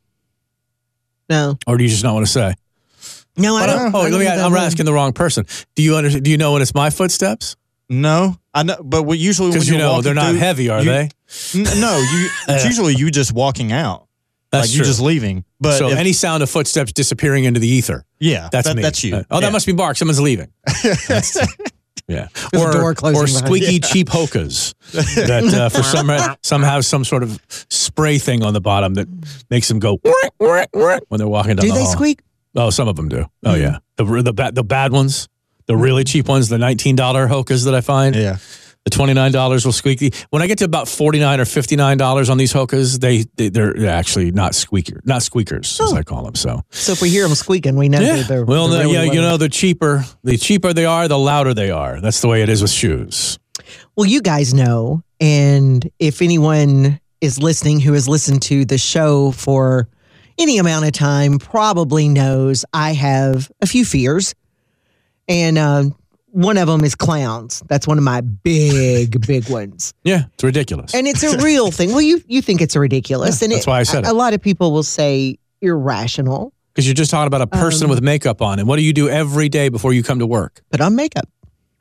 No. Or do you just not want to say? No, I Oh, don't. oh, I let don't me, know that I'm one. asking the wrong person. Do you under, Do you know when it's my footsteps? No, I know, but what usually when Because you you're know walking they're not through, heavy, are you- they? N- no, you. It's usually you just walking out. That's like you true. just leaving. But so if- any sound of footsteps disappearing into the ether. yeah, That's that- me. That's you. Uh, oh, Yeah. that must be Mark. Someone's leaving. That's- yeah. There's a Or, door closing or behind squeaky you. cheap hokas that uh, for some somehow some sort of spray thing on the bottom that makes them go when they're walking down Do the they hall. squeak? Oh, some of them do. Oh yeah, the the bad the bad ones, the really cheap ones, the nineteen dollar hokas that I find. Yeah. The twenty-nine dollars will squeak. When I get to about forty-nine or fifty-nine dollars on these hokas, they, they they're actually not squeaker, not squeakers as I call them. So So if we hear them squeaking, we know yeah, that they're. well, they're the- really yeah, you loud. know, the cheaper the cheaper they are, the louder they are. That's the way it is with shoes. Well, you guys know, and if anyone is listening who has listened to the show for any amount of time, probably knows I have a few fears, and um, one of them is clowns. That's one of my big, big ones. Yeah, it's ridiculous. And it's a real thing. Well, you you think it's ridiculous, Yeah, and that's why I said a, it. a lot of people will say irrational. Because you're just talking about a person Um, with makeup on, and what do you do every day before you come to work? Put on makeup.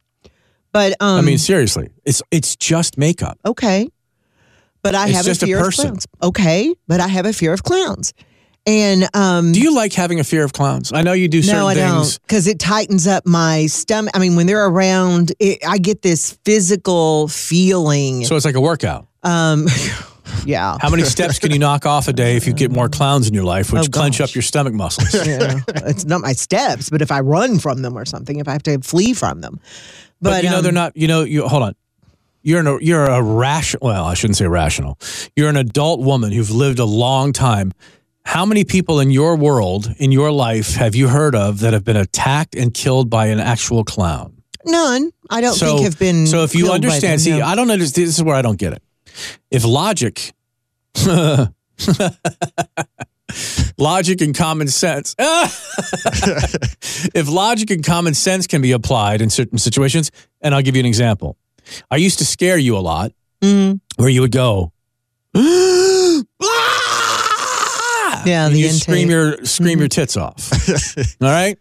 But um, I mean, seriously, it's it's just makeup. okay. But I It's have just a a fear person. of clowns. Okay, but I have a fear of clowns. And um, Do you like having a fear of clowns? I know you do certain no, I things. don't, because it tightens up my stomach. I mean, when they're around, it, I get this physical feeling. So it's like a workout. Um, yeah. How many steps can you knock off a day if you get more clowns in your life, which Oh, clench gosh. up your stomach muscles? Yeah. It's not my steps, but if I run from them or something, if I have to flee from them. But, But, you know um, they're not. You know, you hold on. You're an, you're a rational. Well, I shouldn't say rational. You're an adult woman who've lived a long time. How many people in your world, in your life, have you heard of that have been attacked and killed by an actual clown? None. I don't think have been. So if you killed by understand, them, see, no. I don't understand. This is where I don't get it. If logic, logic and common sense, if logic and common sense can be applied in certain situations, and I'll give you an example. I used to scare you a lot, Mhm. where you would go, Yeah, and the you intake. scream your scream your tits off. All right.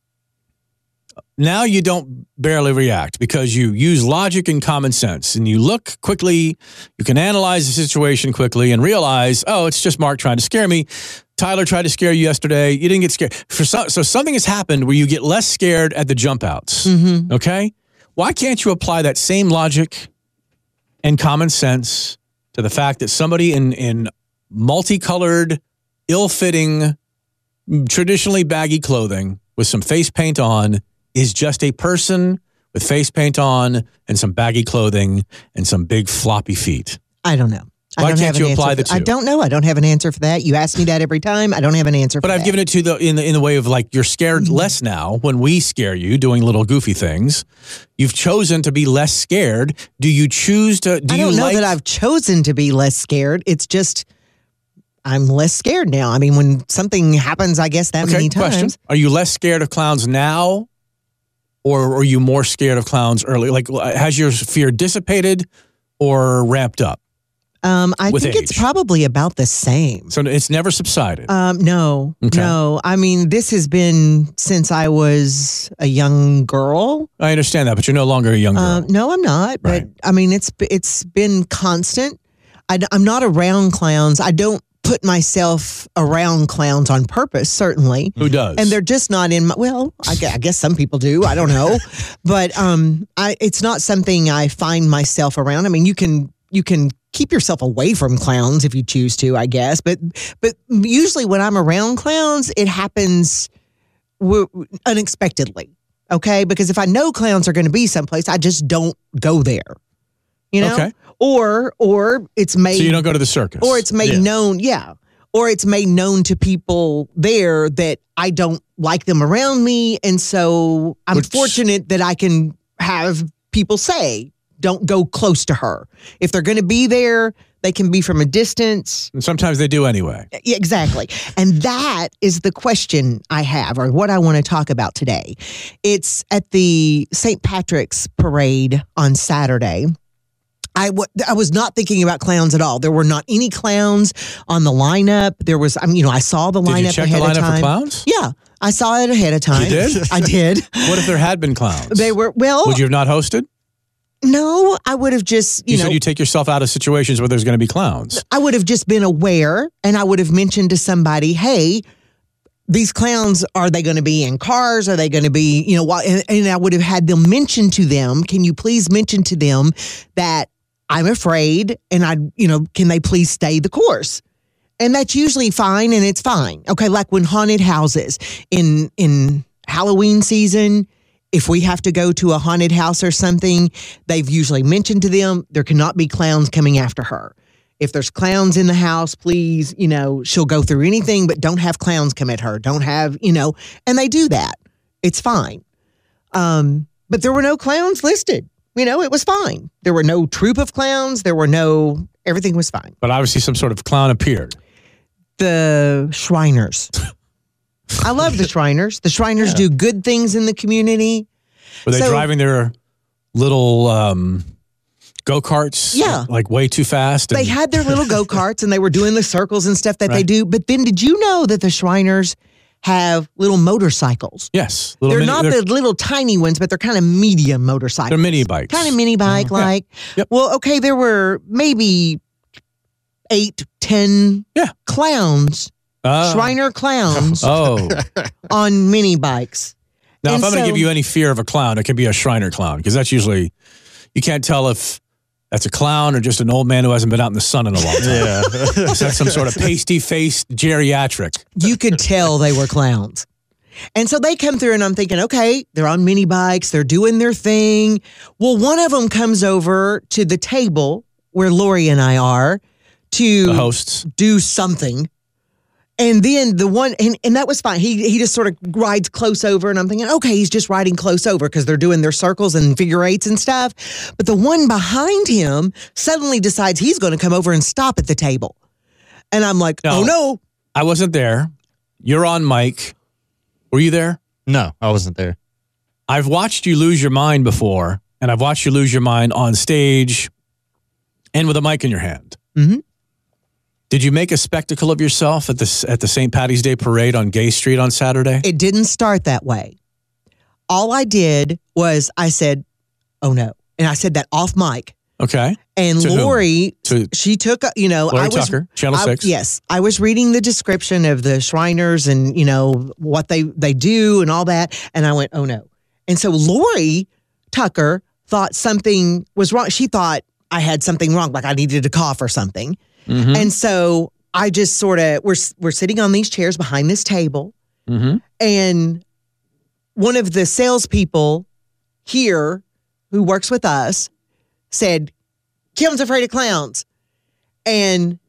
Now you don't barely react because you use logic and common sense, and you look quickly. You can analyze the situation quickly and realize, oh, it's just Mark trying to scare me. Tyler tried to scare you yesterday. You didn't get scared. For some, so something has happened where you get less scared at the jump outs. Mhm. Okay. Why can't you apply that same logic and common sense to the fact that somebody in in multicolored, ill-fitting, traditionally baggy clothing with some face paint on is just a person with face paint on and some baggy clothing and some big floppy feet? I don't know. I Why don't can't have an you apply answer the for- I two? don't know. I don't have an answer for that. You ask me that every time. I don't have an answer But for I've that. given it to the in the in the way of like you're scared less now when we scare you doing little goofy things. You've chosen to be less scared. Do you choose to? Do I don't you know like, that I've chosen to be less scared. It's just I'm less scared now. I mean, when something happens, I guess that Okay, many question. times. Are you less scared of clowns now, or are you more scared of clowns early? Like, has your fear dissipated or ramped up? Um, I With think it's age. probably about the same. So it's never subsided. Um, no, Okay. no. I mean, this has been since I was a young girl. I understand that, but you're no longer a young girl. Um, no, I'm not. But Right. I mean, it's it's been constant. I, am not around clowns. I don't put myself around clowns on purpose, certainly. Who does? And they're just not in my, well, I, gu- I guess some people do. I don't know. But um, I, it's not something I find myself around. I mean, you can you can keep yourself away from clowns if you choose to, I guess. But but usually when I'm around clowns, it happens w- unexpectedly. Okay? Because if I know clowns are going to be someplace, I just don't go there. You know? Okay. Or or it's made So you don't go to the circus. or it's made Yeah. known, yeah. Or it's made known to people there that I don't like them around me. And so I'm Which- fortunate that I can have people say, don't go close to her. If they're going to be there, they can be from a distance. And sometimes they do anyway. Yeah, exactly. And that is the question I have, or what I want to talk about today. It's at the Saint Patrick's parade on Saturday. I, w- I was not thinking about clowns at all. There were not any clowns on the lineup. There was, I mean, you know, I saw the Did lineup you check ahead the of lineup time. for clowns? Yeah, I saw it ahead of time. You did? I did. What if there had been clowns? They were, well, Would you have not hosted? no, I would have just, you, You, know, said you take yourself out of situations where there's going to be clowns. I would have just been aware, and I would have mentioned to somebody, hey, these clowns, are they going to be in cars? Are they going to be, you know, why- and, and I would have had them mention to them, can you please mention to them that I'm afraid, and I, you know, can they please stay the course? And that's usually fine, and it's fine. Okay, like when haunted houses in in Halloween season, if we have to go to a haunted house or something, they've usually mentioned to them there cannot be clowns coming after her. If there's clowns in the house, please, you know, she'll go through anything, but don't have clowns come at her. Don't have, you know, and they do that. It's fine. Um, but there were no clowns listed. You know, it was fine. There were no troop of clowns. There were no, everything was fine. But obviously some sort of clown appeared. The Shriners. I love the Shriners. The Shriners Yeah. do good things in the community. Were they So- driving their little um, go-karts? Yeah. Like way too fast? They and- had their little go-karts and they were doing the circles and stuff that they Right. do. But then did you know that the Shriners have little motorcycles? Yes. Little they're mini- not they're, the little tiny ones, but they're kind of medium motorcycles. they're mini bikes. Kind of mini bike like. Yep. Well, okay, there were maybe eight, ten Yeah. clowns, Uh, Shriner clowns Oh. on mini bikes. Now, And if I'm going so- to give you any fear of a clown, it can be a Shriner clown, because that's usually, you can't tell if that's a clown or just an old man who hasn't been out in the sun in a long time. Yeah. Is that some sort of pasty-faced geriatric? You could tell they were clowns. And so they come through and I'm thinking, okay, they're on mini bikes. They're doing their thing. Well, one of them comes over to the table where Lori and I are to The hosts. do something. And then the one, and, and that was fine. He he just sort of rides close over, and I'm thinking, okay, he's just riding close over because they're doing their circles and figure eights and stuff. But the one behind him suddenly decides he's going to come over and stop at the table. And I'm like, No. oh no. I wasn't there. You're on mic. Were you there? No, I wasn't there. I've watched you lose your mind before, and I've watched you lose your mind on stage and with a mic in your hand. Mm-hmm. Did you make a spectacle of yourself at the at the Saint Patty's Day parade on Gay Street on Saturday? It didn't start that way. All I did was I said, oh no. And I said that off mic. Okay. And To whom? Lori, To she took, a- you know, Lori I was, Tucker, Channel I- six. Yes. I was reading the description of the Shriners and, you know, what they, they do and all that. And I went, oh no. And so Lori Tucker thought something was wrong. She thought I had something wrong, like I needed to cough or something. Mm-hmm. And so I just sort of, we're, we're sitting on these chairs behind this table. Mm-hmm. And one of the salespeople here who works with us said, Kim's afraid of clowns. And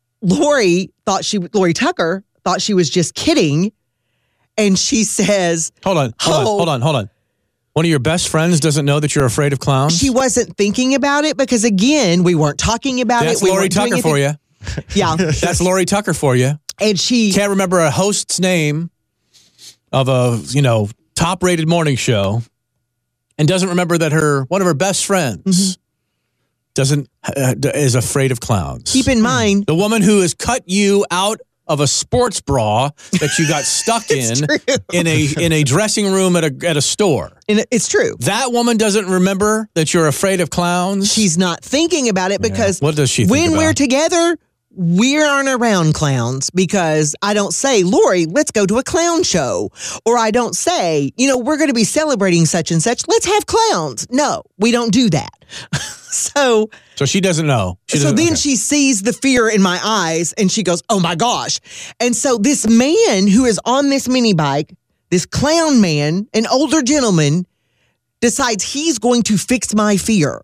Lori thought she, Lori Tucker thought she was just kidding. And she says, Hold on, hold on, Oh. hold on, hold on. One of your best friends doesn't know that you're afraid of clowns? she wasn't thinking about it because, again, we weren't talking about That's it. We Lori weren't doing Tucker for anything- you. Yeah. That's Lori Tucker for you. And she, Can't remember a host's name of a, you know, top-rated morning show and doesn't remember that her one of her best friends Mm-hmm. doesn't uh, is afraid of clowns. keep in mind, The woman who has cut you out of a sports bra that you got stuck in It's true. in a in a dressing room at a at a store. and it's true. That woman doesn't remember that you're afraid of clowns. She's not thinking about it because What does she think when about? we're together, we aren't around clowns because I don't say, Lori, let's go to a clown show. Or I don't say, you know, we're going to be celebrating such and such. Let's have clowns. No, we don't do that. so So she doesn't know. She so doesn't, then okay. she sees the fear in my eyes and she goes, oh my gosh. And so this man who is on this mini bike, this clown man, an older gentleman, decides he's going to fix my fear.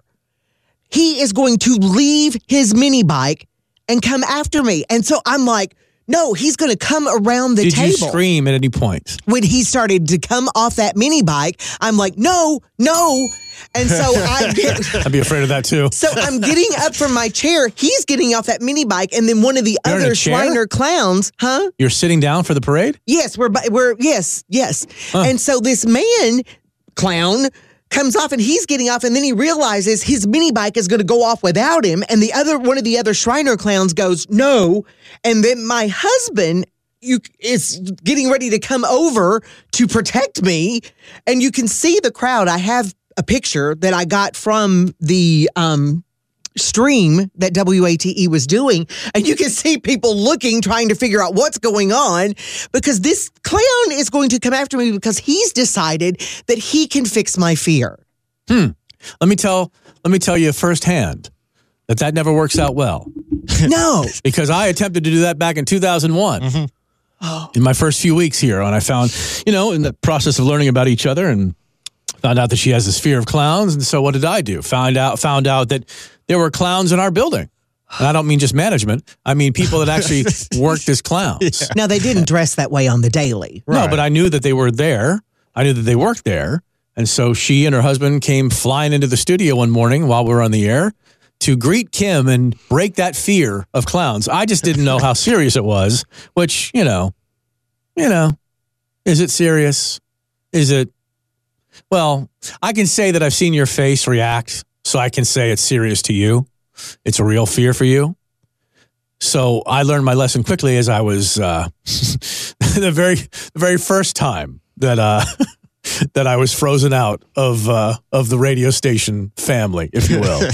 He is going to leave his mini bike and come after me. And so I'm like, no, he's going to come around the Did table. you scream at any point? When he started to come off that mini bike, I'm like, no, no. And so I get... I'd be afraid of that too. So I'm getting up from my chair. He's getting off that mini bike. And then one of the You're in other a chair? Shriner clowns, huh? You're sitting down for the parade? Yes, we're, we're yes, yes. Huh. And so this man, clown, comes off and he's getting off and then he realizes his mini bike is going to go off without him. And the other, one of the other Shriner clowns goes, no. And then my husband you is getting ready to come over to protect me. And you can see the crowd. I have a picture that I got from the, um, stream that W A T E was doing, and you can see people looking, trying to figure out what's going on, because this clown is going to come after me because he's decided that he can fix my fear. Hmm. Let me tell let me tell you firsthand that that never works out well. No. Because I attempted to do that back in two thousand one. Mm-hmm. Oh. In my first few weeks here, and I found, you know, in the process of learning about each other, and found out that she has this fear of clowns. And so what did I do? Found out found out that there were clowns in our building. And I don't mean just management. I mean people that actually worked as clowns. Yeah. Now, they didn't dress that way on the daily. No, Right. but I knew that they were there. I knew that they worked there. And so she and her husband came flying into the studio one morning while we were on the air to greet Kim and break that fear of clowns. I just didn't know how serious it was, which, you know, you know, is it serious? Is it? Well, I can say that I've seen your face react, so I can say it's serious to you. It's a real fear for you. So I learned my lesson quickly as I was uh, the very the very first time that uh, that I was frozen out of uh, of the radio station family, if you will.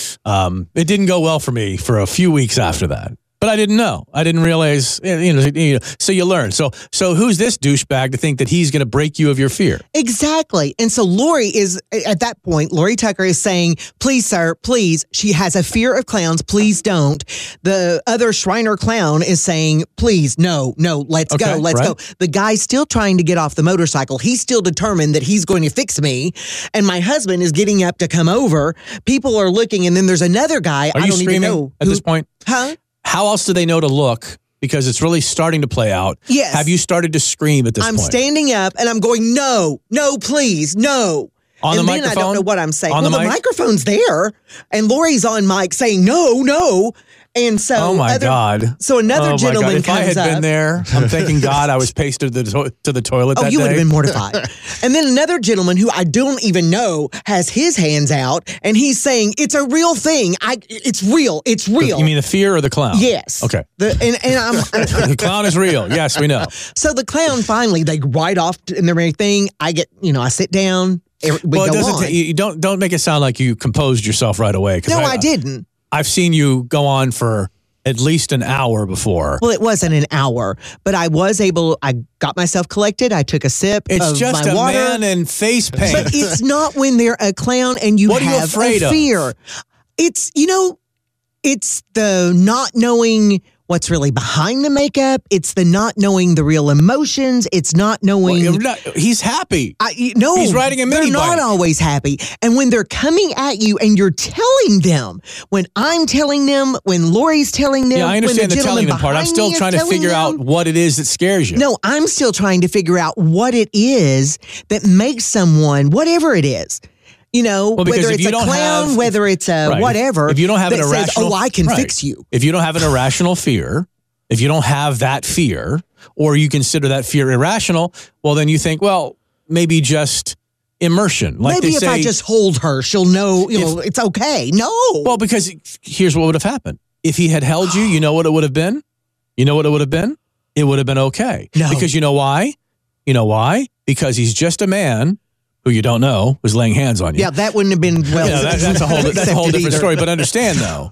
um, it didn't go well for me for a few weeks after that. But I didn't know. I didn't realize, you know, you know, so you learn. So so who's this douchebag to think that he's going to break you of your fear? Exactly. And so Lori is, at that point, Lori Tucker is saying, please, sir, please. She has a fear of clowns. Please don't. The other Shriner clown is saying, please, no, no, let's Okay, go, let's right. go. The guy's still trying to get off the motorcycle. He's still determined that he's going to fix me. And my husband is getting up to come over. People are looking, and then there's another guy. Are I you don't even screaming know. at who- this point? Huh? How else do they know to look? Because it's really starting to play out. Yes. Have you started to scream at this I'm point? standing up and I'm going, no, no, please, no. On and the then I don't microphone? know what I'm saying. On well, the the, mic? microphone's there, and Lori's on mic saying, no, no. And so, Oh my other- God! So another oh my gentleman God. If comes I had up. been there, I'm thanking God I was pasted to the to- to the toilet. Oh, that you would day. have been mortified. And then another gentleman who I don't even know has his hands out, and he's saying, it's a real thing. I, it's real. It's real. You mean the fear or the clown? Yes. Okay. The, and and I'm, The clown is real. Yes, we know. so the clown finally, they ride off in their very thing. I get, you know, I sit down. We well, it go doesn't. on. ta- you you don't don't make it sound like you composed yourself right away. 'cause no, I didn't. I've seen you go on for at least an hour before. Well, it wasn't an hour, but I was able, I got myself collected. I took a sip It's of just my a water. man in face paint. But it's not when they're a clown and you What are you have afraid a of? fear. It's, you know, it's the not knowing what's really behind the makeup. It's the not knowing the real emotions. It's not knowing. Well, not- he's happy. I, you- no, He's riding a mini They're not bike. always happy. And when they're coming at you and you're telling them, when I'm telling them, when Lori's telling them, Yeah, I understand when the, the, telling gentleman them part. I'm behind still me is trying to telling figure them, out what it is that scares you. No, I'm still trying to figure out what it is that makes someone, whatever it is, you know, Well, because whether if it's you a don't clown, have- whether it's a Right. whatever. If you don't have that an says, irrational, oh, I can right. fix you. If you don't have an irrational fear, if you don't have that fear, or you consider that fear irrational, well, then you think, well, maybe just immersion. Like Maybe they if say, I just hold her, she'll know, you know, it's okay. No. well, because here's what would have happened. If he had held you, you know what it would have been? You know what it would have been? It would have been okay. No. Because you know why? You know why? Because he's just a man who you don't know was laying hands on you. Yeah, that wouldn't have been well. Yeah, that, that's a whole that's a whole accepted different either. story. But understand though,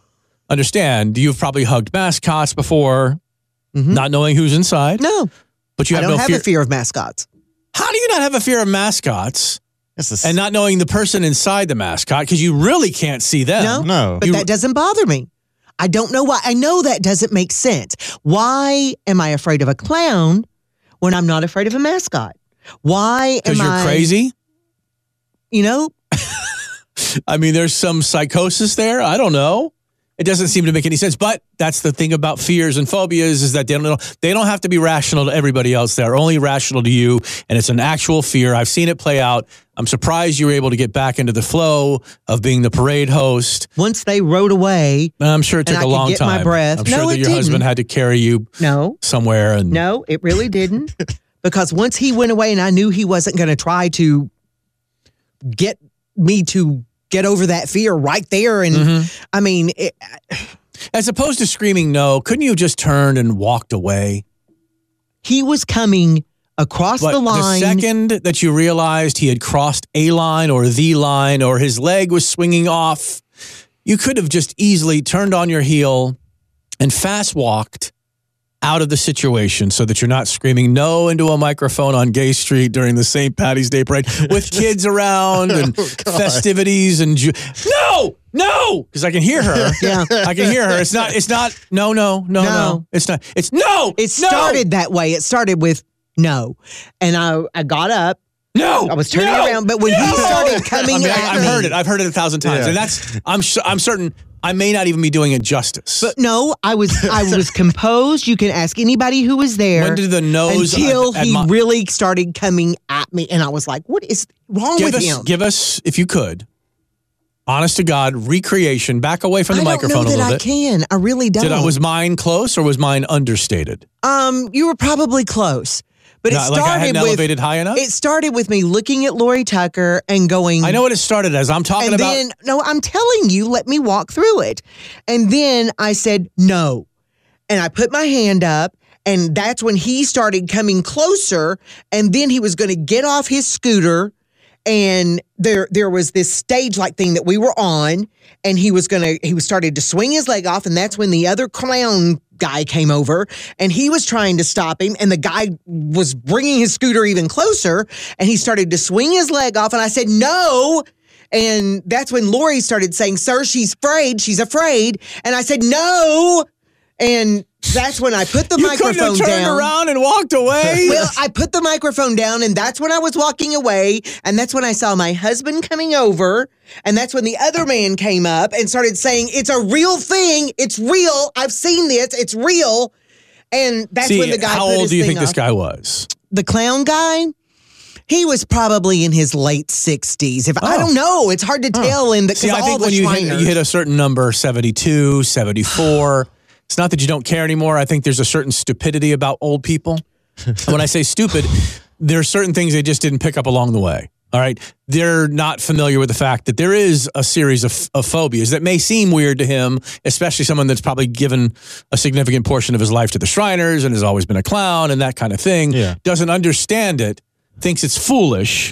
understand, you've probably hugged mascots before, Mm-hmm. not knowing who's inside. No. But you have I don't no have fear. a fear of mascots. How do you not have a fear of mascots That's and not knowing the person inside the mascot? Because you really can't see them. No, No. but You- that doesn't bother me. I don't know why. I know that doesn't make sense. Why am I afraid of a clown when I'm not afraid of a mascot? Why am Because you're I crazy? You know, I mean, there's some psychosis there. I don't know. It doesn't seem to make any sense. But that's the thing about fears and phobias is that they don't they don't have to be rational to everybody else. They're only rational to you, and it's an actual fear. I've seen it play out. I'm surprised you were able to get back into the flow of being the parade host. once they rode away, I'm sure it took and I a could long get time. my breath. I'm sure No, that it your husband didn't. had to carry you no, somewhere. And no, it really didn't. Because once he went away and I knew he wasn't going to try to get me to get over that fear right there. And Mm-hmm. I mean, it, as opposed to screaming no, couldn't you have just turned and walked away? he was coming across But the line. the second that you realized he had crossed a line or the line or his leg was swinging off, you could have just easily turned on your heel and fast walked out of the situation so that you're not screaming no into a microphone on Gay Street during the Saint Patty's Day parade with kids around and Oh, festivities and ju- no, no, because I can hear her. Yeah. I can hear her. It's not. It's not. No, no, no, no. No. It's not. It's no. It started that way. It started with no. And I, I got up. No, I was turning no, around, but when no. he started coming I mean, at I, I've me, heard it. I've heard it a thousand times, Yeah. and that's. I'm. su- I'm certain. I may not even be doing it justice. But no, I was I was composed. You can ask anybody who was there. When did the nose until at- at he my- really started coming at me, and I was like, "What is wrong give with us, him?" give us, if you could, honest to God, recreation. Back away from the I don't microphone know a that little I bit. can. I really don't. Did I, was mine close or was mine understated? Um, you were probably close, but it Not started like I hadn't with elevated high enough? It started with me looking at Lori Tucker and going. I know what it started as. I'm talking and about. then no, I'm telling you, let me walk through it. And then I said no, and I put my hand up, and that's when he started coming closer. And then he was going to get off his scooter, and there there was this stage like thing that we were on, and he was gonna he was started to swing his leg off, and that's when the other clown guy came over, and he was trying to stop him, and the guy was bringing his scooter even closer, and he started to swing his leg off, and I said no. And that's when Lori started saying, "Sir, she's afraid. She's afraid." And I said, "No." And that's when I put the you microphone couldn't have turned down. around and walked away. Well, I put the microphone down, and that's when I was walking away. And that's when I saw my husband coming over. And that's when the other man came up and started saying, "It's a real thing. It's real. I've seen this. It's real." And that's See, when the guy how put old his do you thing think this off. guy was? The clown guy? He was probably in his late sixties. If I Oh. don't know, it's hard to tell in the See, because I all think the when you hit, Shriners. you hit a certain number, seventy-two, seventy-four, it's not that you don't care anymore. I think there's a certain stupidity about old people. And when I say stupid, there are certain things they just didn't pick up along the way. All right. They're not familiar with the fact that there is a series of, of phobias that may seem weird to him, especially someone that's probably given a significant portion of his life to the Shriners and has always been a clown and that kind of thing. Yeah. Doesn't understand it, thinks it's foolish,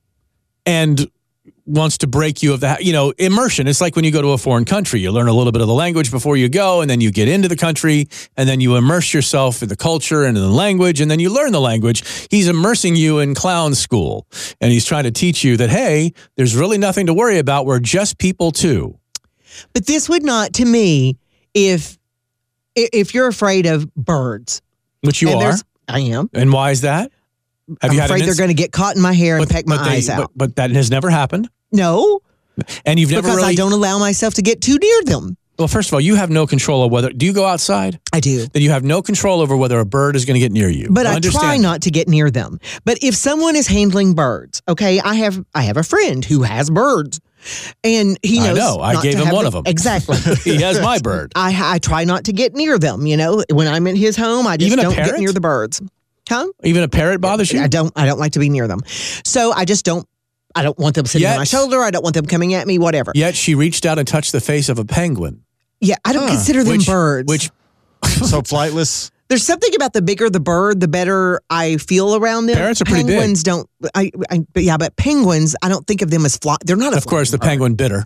and wants to break you of that, you know, immersion. It's like when you go to a foreign country, you learn a little bit of the language before you go, and then you get into the country, and then you immerse yourself in the culture and in the language, and then you learn the language. He's immersing you in clown school, and he's trying to teach you that, hey, there's really nothing to worry about. We're just people too. But this would not, to me, if if you're afraid of birds, Which you and are. there's- I am. And why is that? Have I'm you had afraid an they're inc- going to get caught in my hair and but- peck my but they- eyes out. But, but that has never happened. No, And you've never because really. I don't allow myself to get too near them. Well, first of all, you have no control of whether. Do you go outside? I do. Then you have no control over whether a bird is going to get near you. But I Understand try that. not to get near them. But if someone is handling birds, okay, I have I have a friend who has birds, and he I knows. know. I not gave to him have one them. of them. Exactly. He has my bird. I I try not to get near them. You know, when I'm in his home, I just Even a don't get parrot? near the birds. Huh? Even a parrot bothers you? I don't. I don't like to be near them. So I just don't. I don't want them sitting on my Yet- shoulder. I don't want them coming at me. Whatever. Yet she reached out and touched the face of a penguin. Yeah, I don't Huh. consider them Which- birds. Which So flightless. There's something about the bigger the bird, the better I feel around them. Parrots are pretty big. Penguins don't. I, I. But yeah, but penguins, I don't think of them as fly. They're not. A of course, the flying bird. penguin bitter.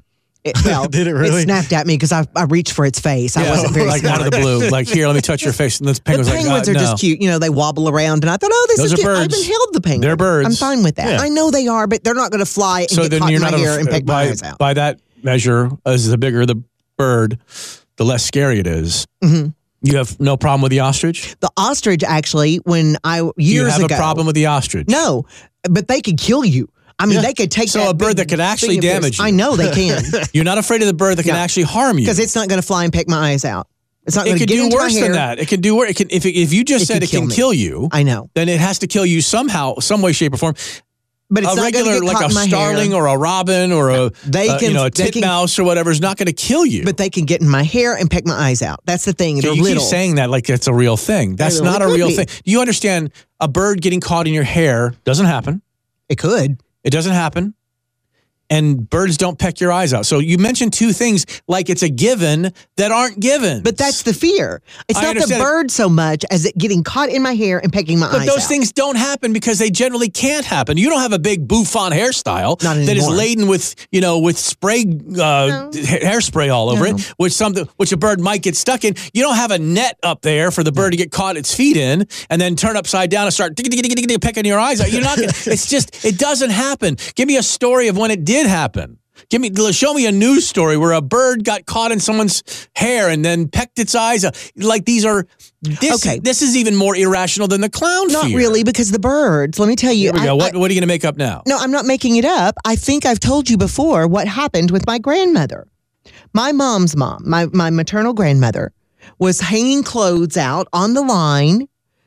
It, well, Did it really? It snapped at me because I, I reached for its face. I Yeah, wasn't very like smart. out of the blue. Like, here, let me touch your face. And the The penguin's like, penguins "God, are no." just cute. You know, they wobble around, and I thought, oh, this Those is are cute. I birds. even held the penguin. They're birds. I'm fine with that. Yeah. I know they are, but they're not going to fly and So get then caught you're in my not hair a, and pick by, my eyes out. by that measure, as the bigger the bird, the less scary it is. Mm-hmm. You have no problem with the ostrich? The ostrich, actually, when I years Do you have ago, a problem with the ostrich? No, but they could kill you. I mean, Yeah. they could take So that a bird big that could actually thing of damage theirs. you. I know they can, You're not afraid of the bird that can No. actually harm you? because it's not going to fly and pick my eyes out. It's not It going to could get do into my worse hair. than that. It can do worse. It can, if, it, if you just It said could it can kill me. kill you, I know, then it has to kill you somehow, some way, shape, or form. but it's a not going to regular, get like caught a in my starling hair. or a robin or a, They uh, can- you know, a they can- titmouse or whatever is not going to kill you. But they can get in my hair and pick my eyes out. That's the thing. So They're you little. keep saying that like it's a real thing. That's Well, not it a could real be. thing. Do you understand? A bird getting caught in your hair doesn't happen. It could. It doesn't happen. And birds don't peck your eyes out. So you mentioned two things like it's a given that aren't given. But that's the fear. It's I not the understand it. bird so much as it getting caught in my hair and pecking my But eyes those out. things don't happen because they generally can't happen. You don't have a big bouffant hairstyle Not that is anymore. laden with, you know, with spray, uh, No. ha- hairspray all over No. it, which something which a bird might get stuck in. You don't have a net up there for the bird to get caught its feet in and then turn upside down and start pecking your eyes out. You're not. Gonna, it's just it doesn't happen. Give me a story of when it did happen. Give me, show me a news story where a bird got caught in someone's hair and then pecked its eyes out. Like these are, this, Okay. this is even more irrational than the clown Not fear. really, because the birds, let me tell you. Here we I- go. What, I- what are you going to make up now? no, I'm not making it up. I think I've told you before what happened with my grandmother. My mom's mom, my, my maternal grandmother, was hanging clothes out on the line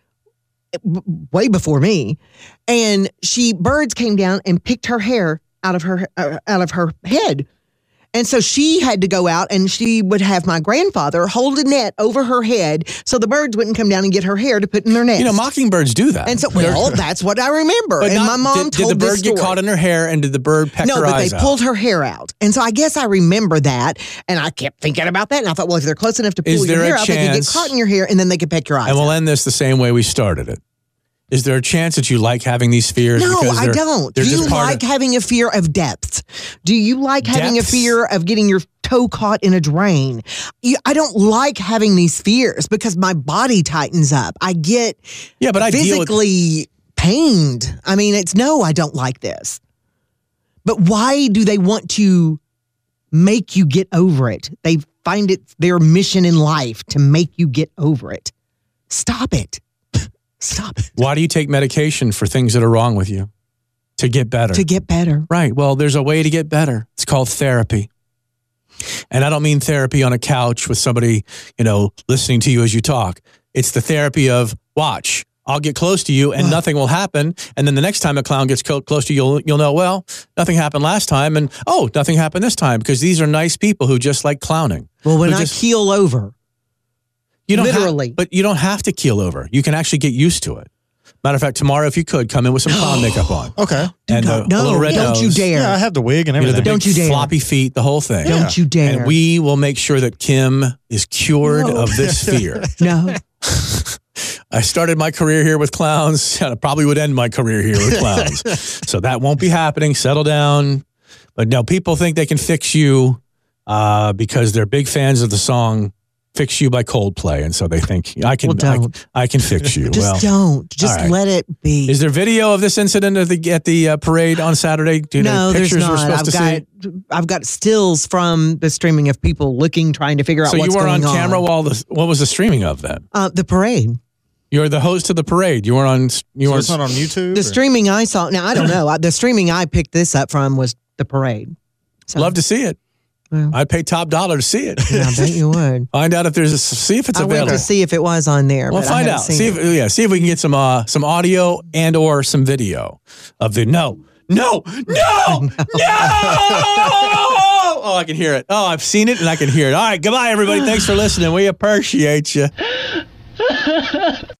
w- way before me. And she, birds came down and picked her hair out of her uh, out of her head. And so she had to go out and she would have my grandfather hold a net over her head so the birds wouldn't come down and get her hair to put in their nest. You know, mockingbirds do that. And so, well, that's what I remember. But and not- my mom did, told did the bird this get story. caught in her hair and did the bird peck No, her but eyes they out? pulled her hair out. And so I guess I remember that. And I kept thinking about that. And I thought, well, if they're close enough to pull Is your there a hair out, they could get chance- caught in your hair and then they could peck your eyes And we'll out. end this the same way we started it. Is there a chance that you like having these fears? No, because I they're- don't. They're Do just you part like of, having a fear of depth? Do you like having a Depths? fear of getting your toe caught in a drain? You, I don't like having these fears because my body tightens up. I get yeah, but I deal with physically pained. I mean, it's no, I don't like this. But why do they want to make you get over it? They find it their mission in life to make you get over it. Stop it. Stop it. Why do you take medication for things that are wrong with you? To get better. To get better. Right. Well, there's a way to get better. It's called therapy. And I don't mean therapy on a couch with somebody, you know, listening to you as you talk. It's the therapy of watch. I'll get close to you and nothing will happen. And then the next time a clown gets co- close to you, you'll, you'll know, well, nothing happened last time. And, oh, nothing happened this time because these are nice people who just like clowning. Well, when Who I just- keel over, you don't have- literally. but you don't have to keel over. You can actually get used to it. Matter of fact, tomorrow, if you could, come in with some clown makeup on. Okay. And not- a, no, a little red don't nose. you dare. Yeah, I have the wig and You know, everything. the Don't big you dare. floppy feet, the whole thing. Don't you dare. And we will make sure that Kim is cured No. of this fear. No. I started my career here with clowns, and I probably would end my career here with clowns. So that won't be happening. Settle down. But no, people think they can fix you uh, because they're big fans of the song "Fix You" by Coldplay, and so they think I can. Well, don't. I, I can fix you. Just well, don't. Just all right. let it be. Is there video of this incident at the at the uh, parade on Saturday? Do you know no, there's pictures not. we're supposed I've to got see? I've got stills from the streaming of people looking, trying to figure out So what's you were going on camera on. while the what was the streaming of that? Uh, the parade. You're the host of the parade. You were on. You So were it's not on YouTube? The or- streaming I saw. Now I don't know. I- the streaming I picked this up from was the parade. So, Love to see it. Well. I'd pay top dollar to see it. Yeah, I bet you would. Find out if there's a see if it's I went available. to see if it was on there. Well, but I find haven't out. seen See it. if yeah, see if we can get some uh some audio and or some video of the no, no, no, no. Oh, I can hear it. Oh, I've seen it and I can hear it. All right, goodbye, everybody. Thanks for listening. We appreciate you.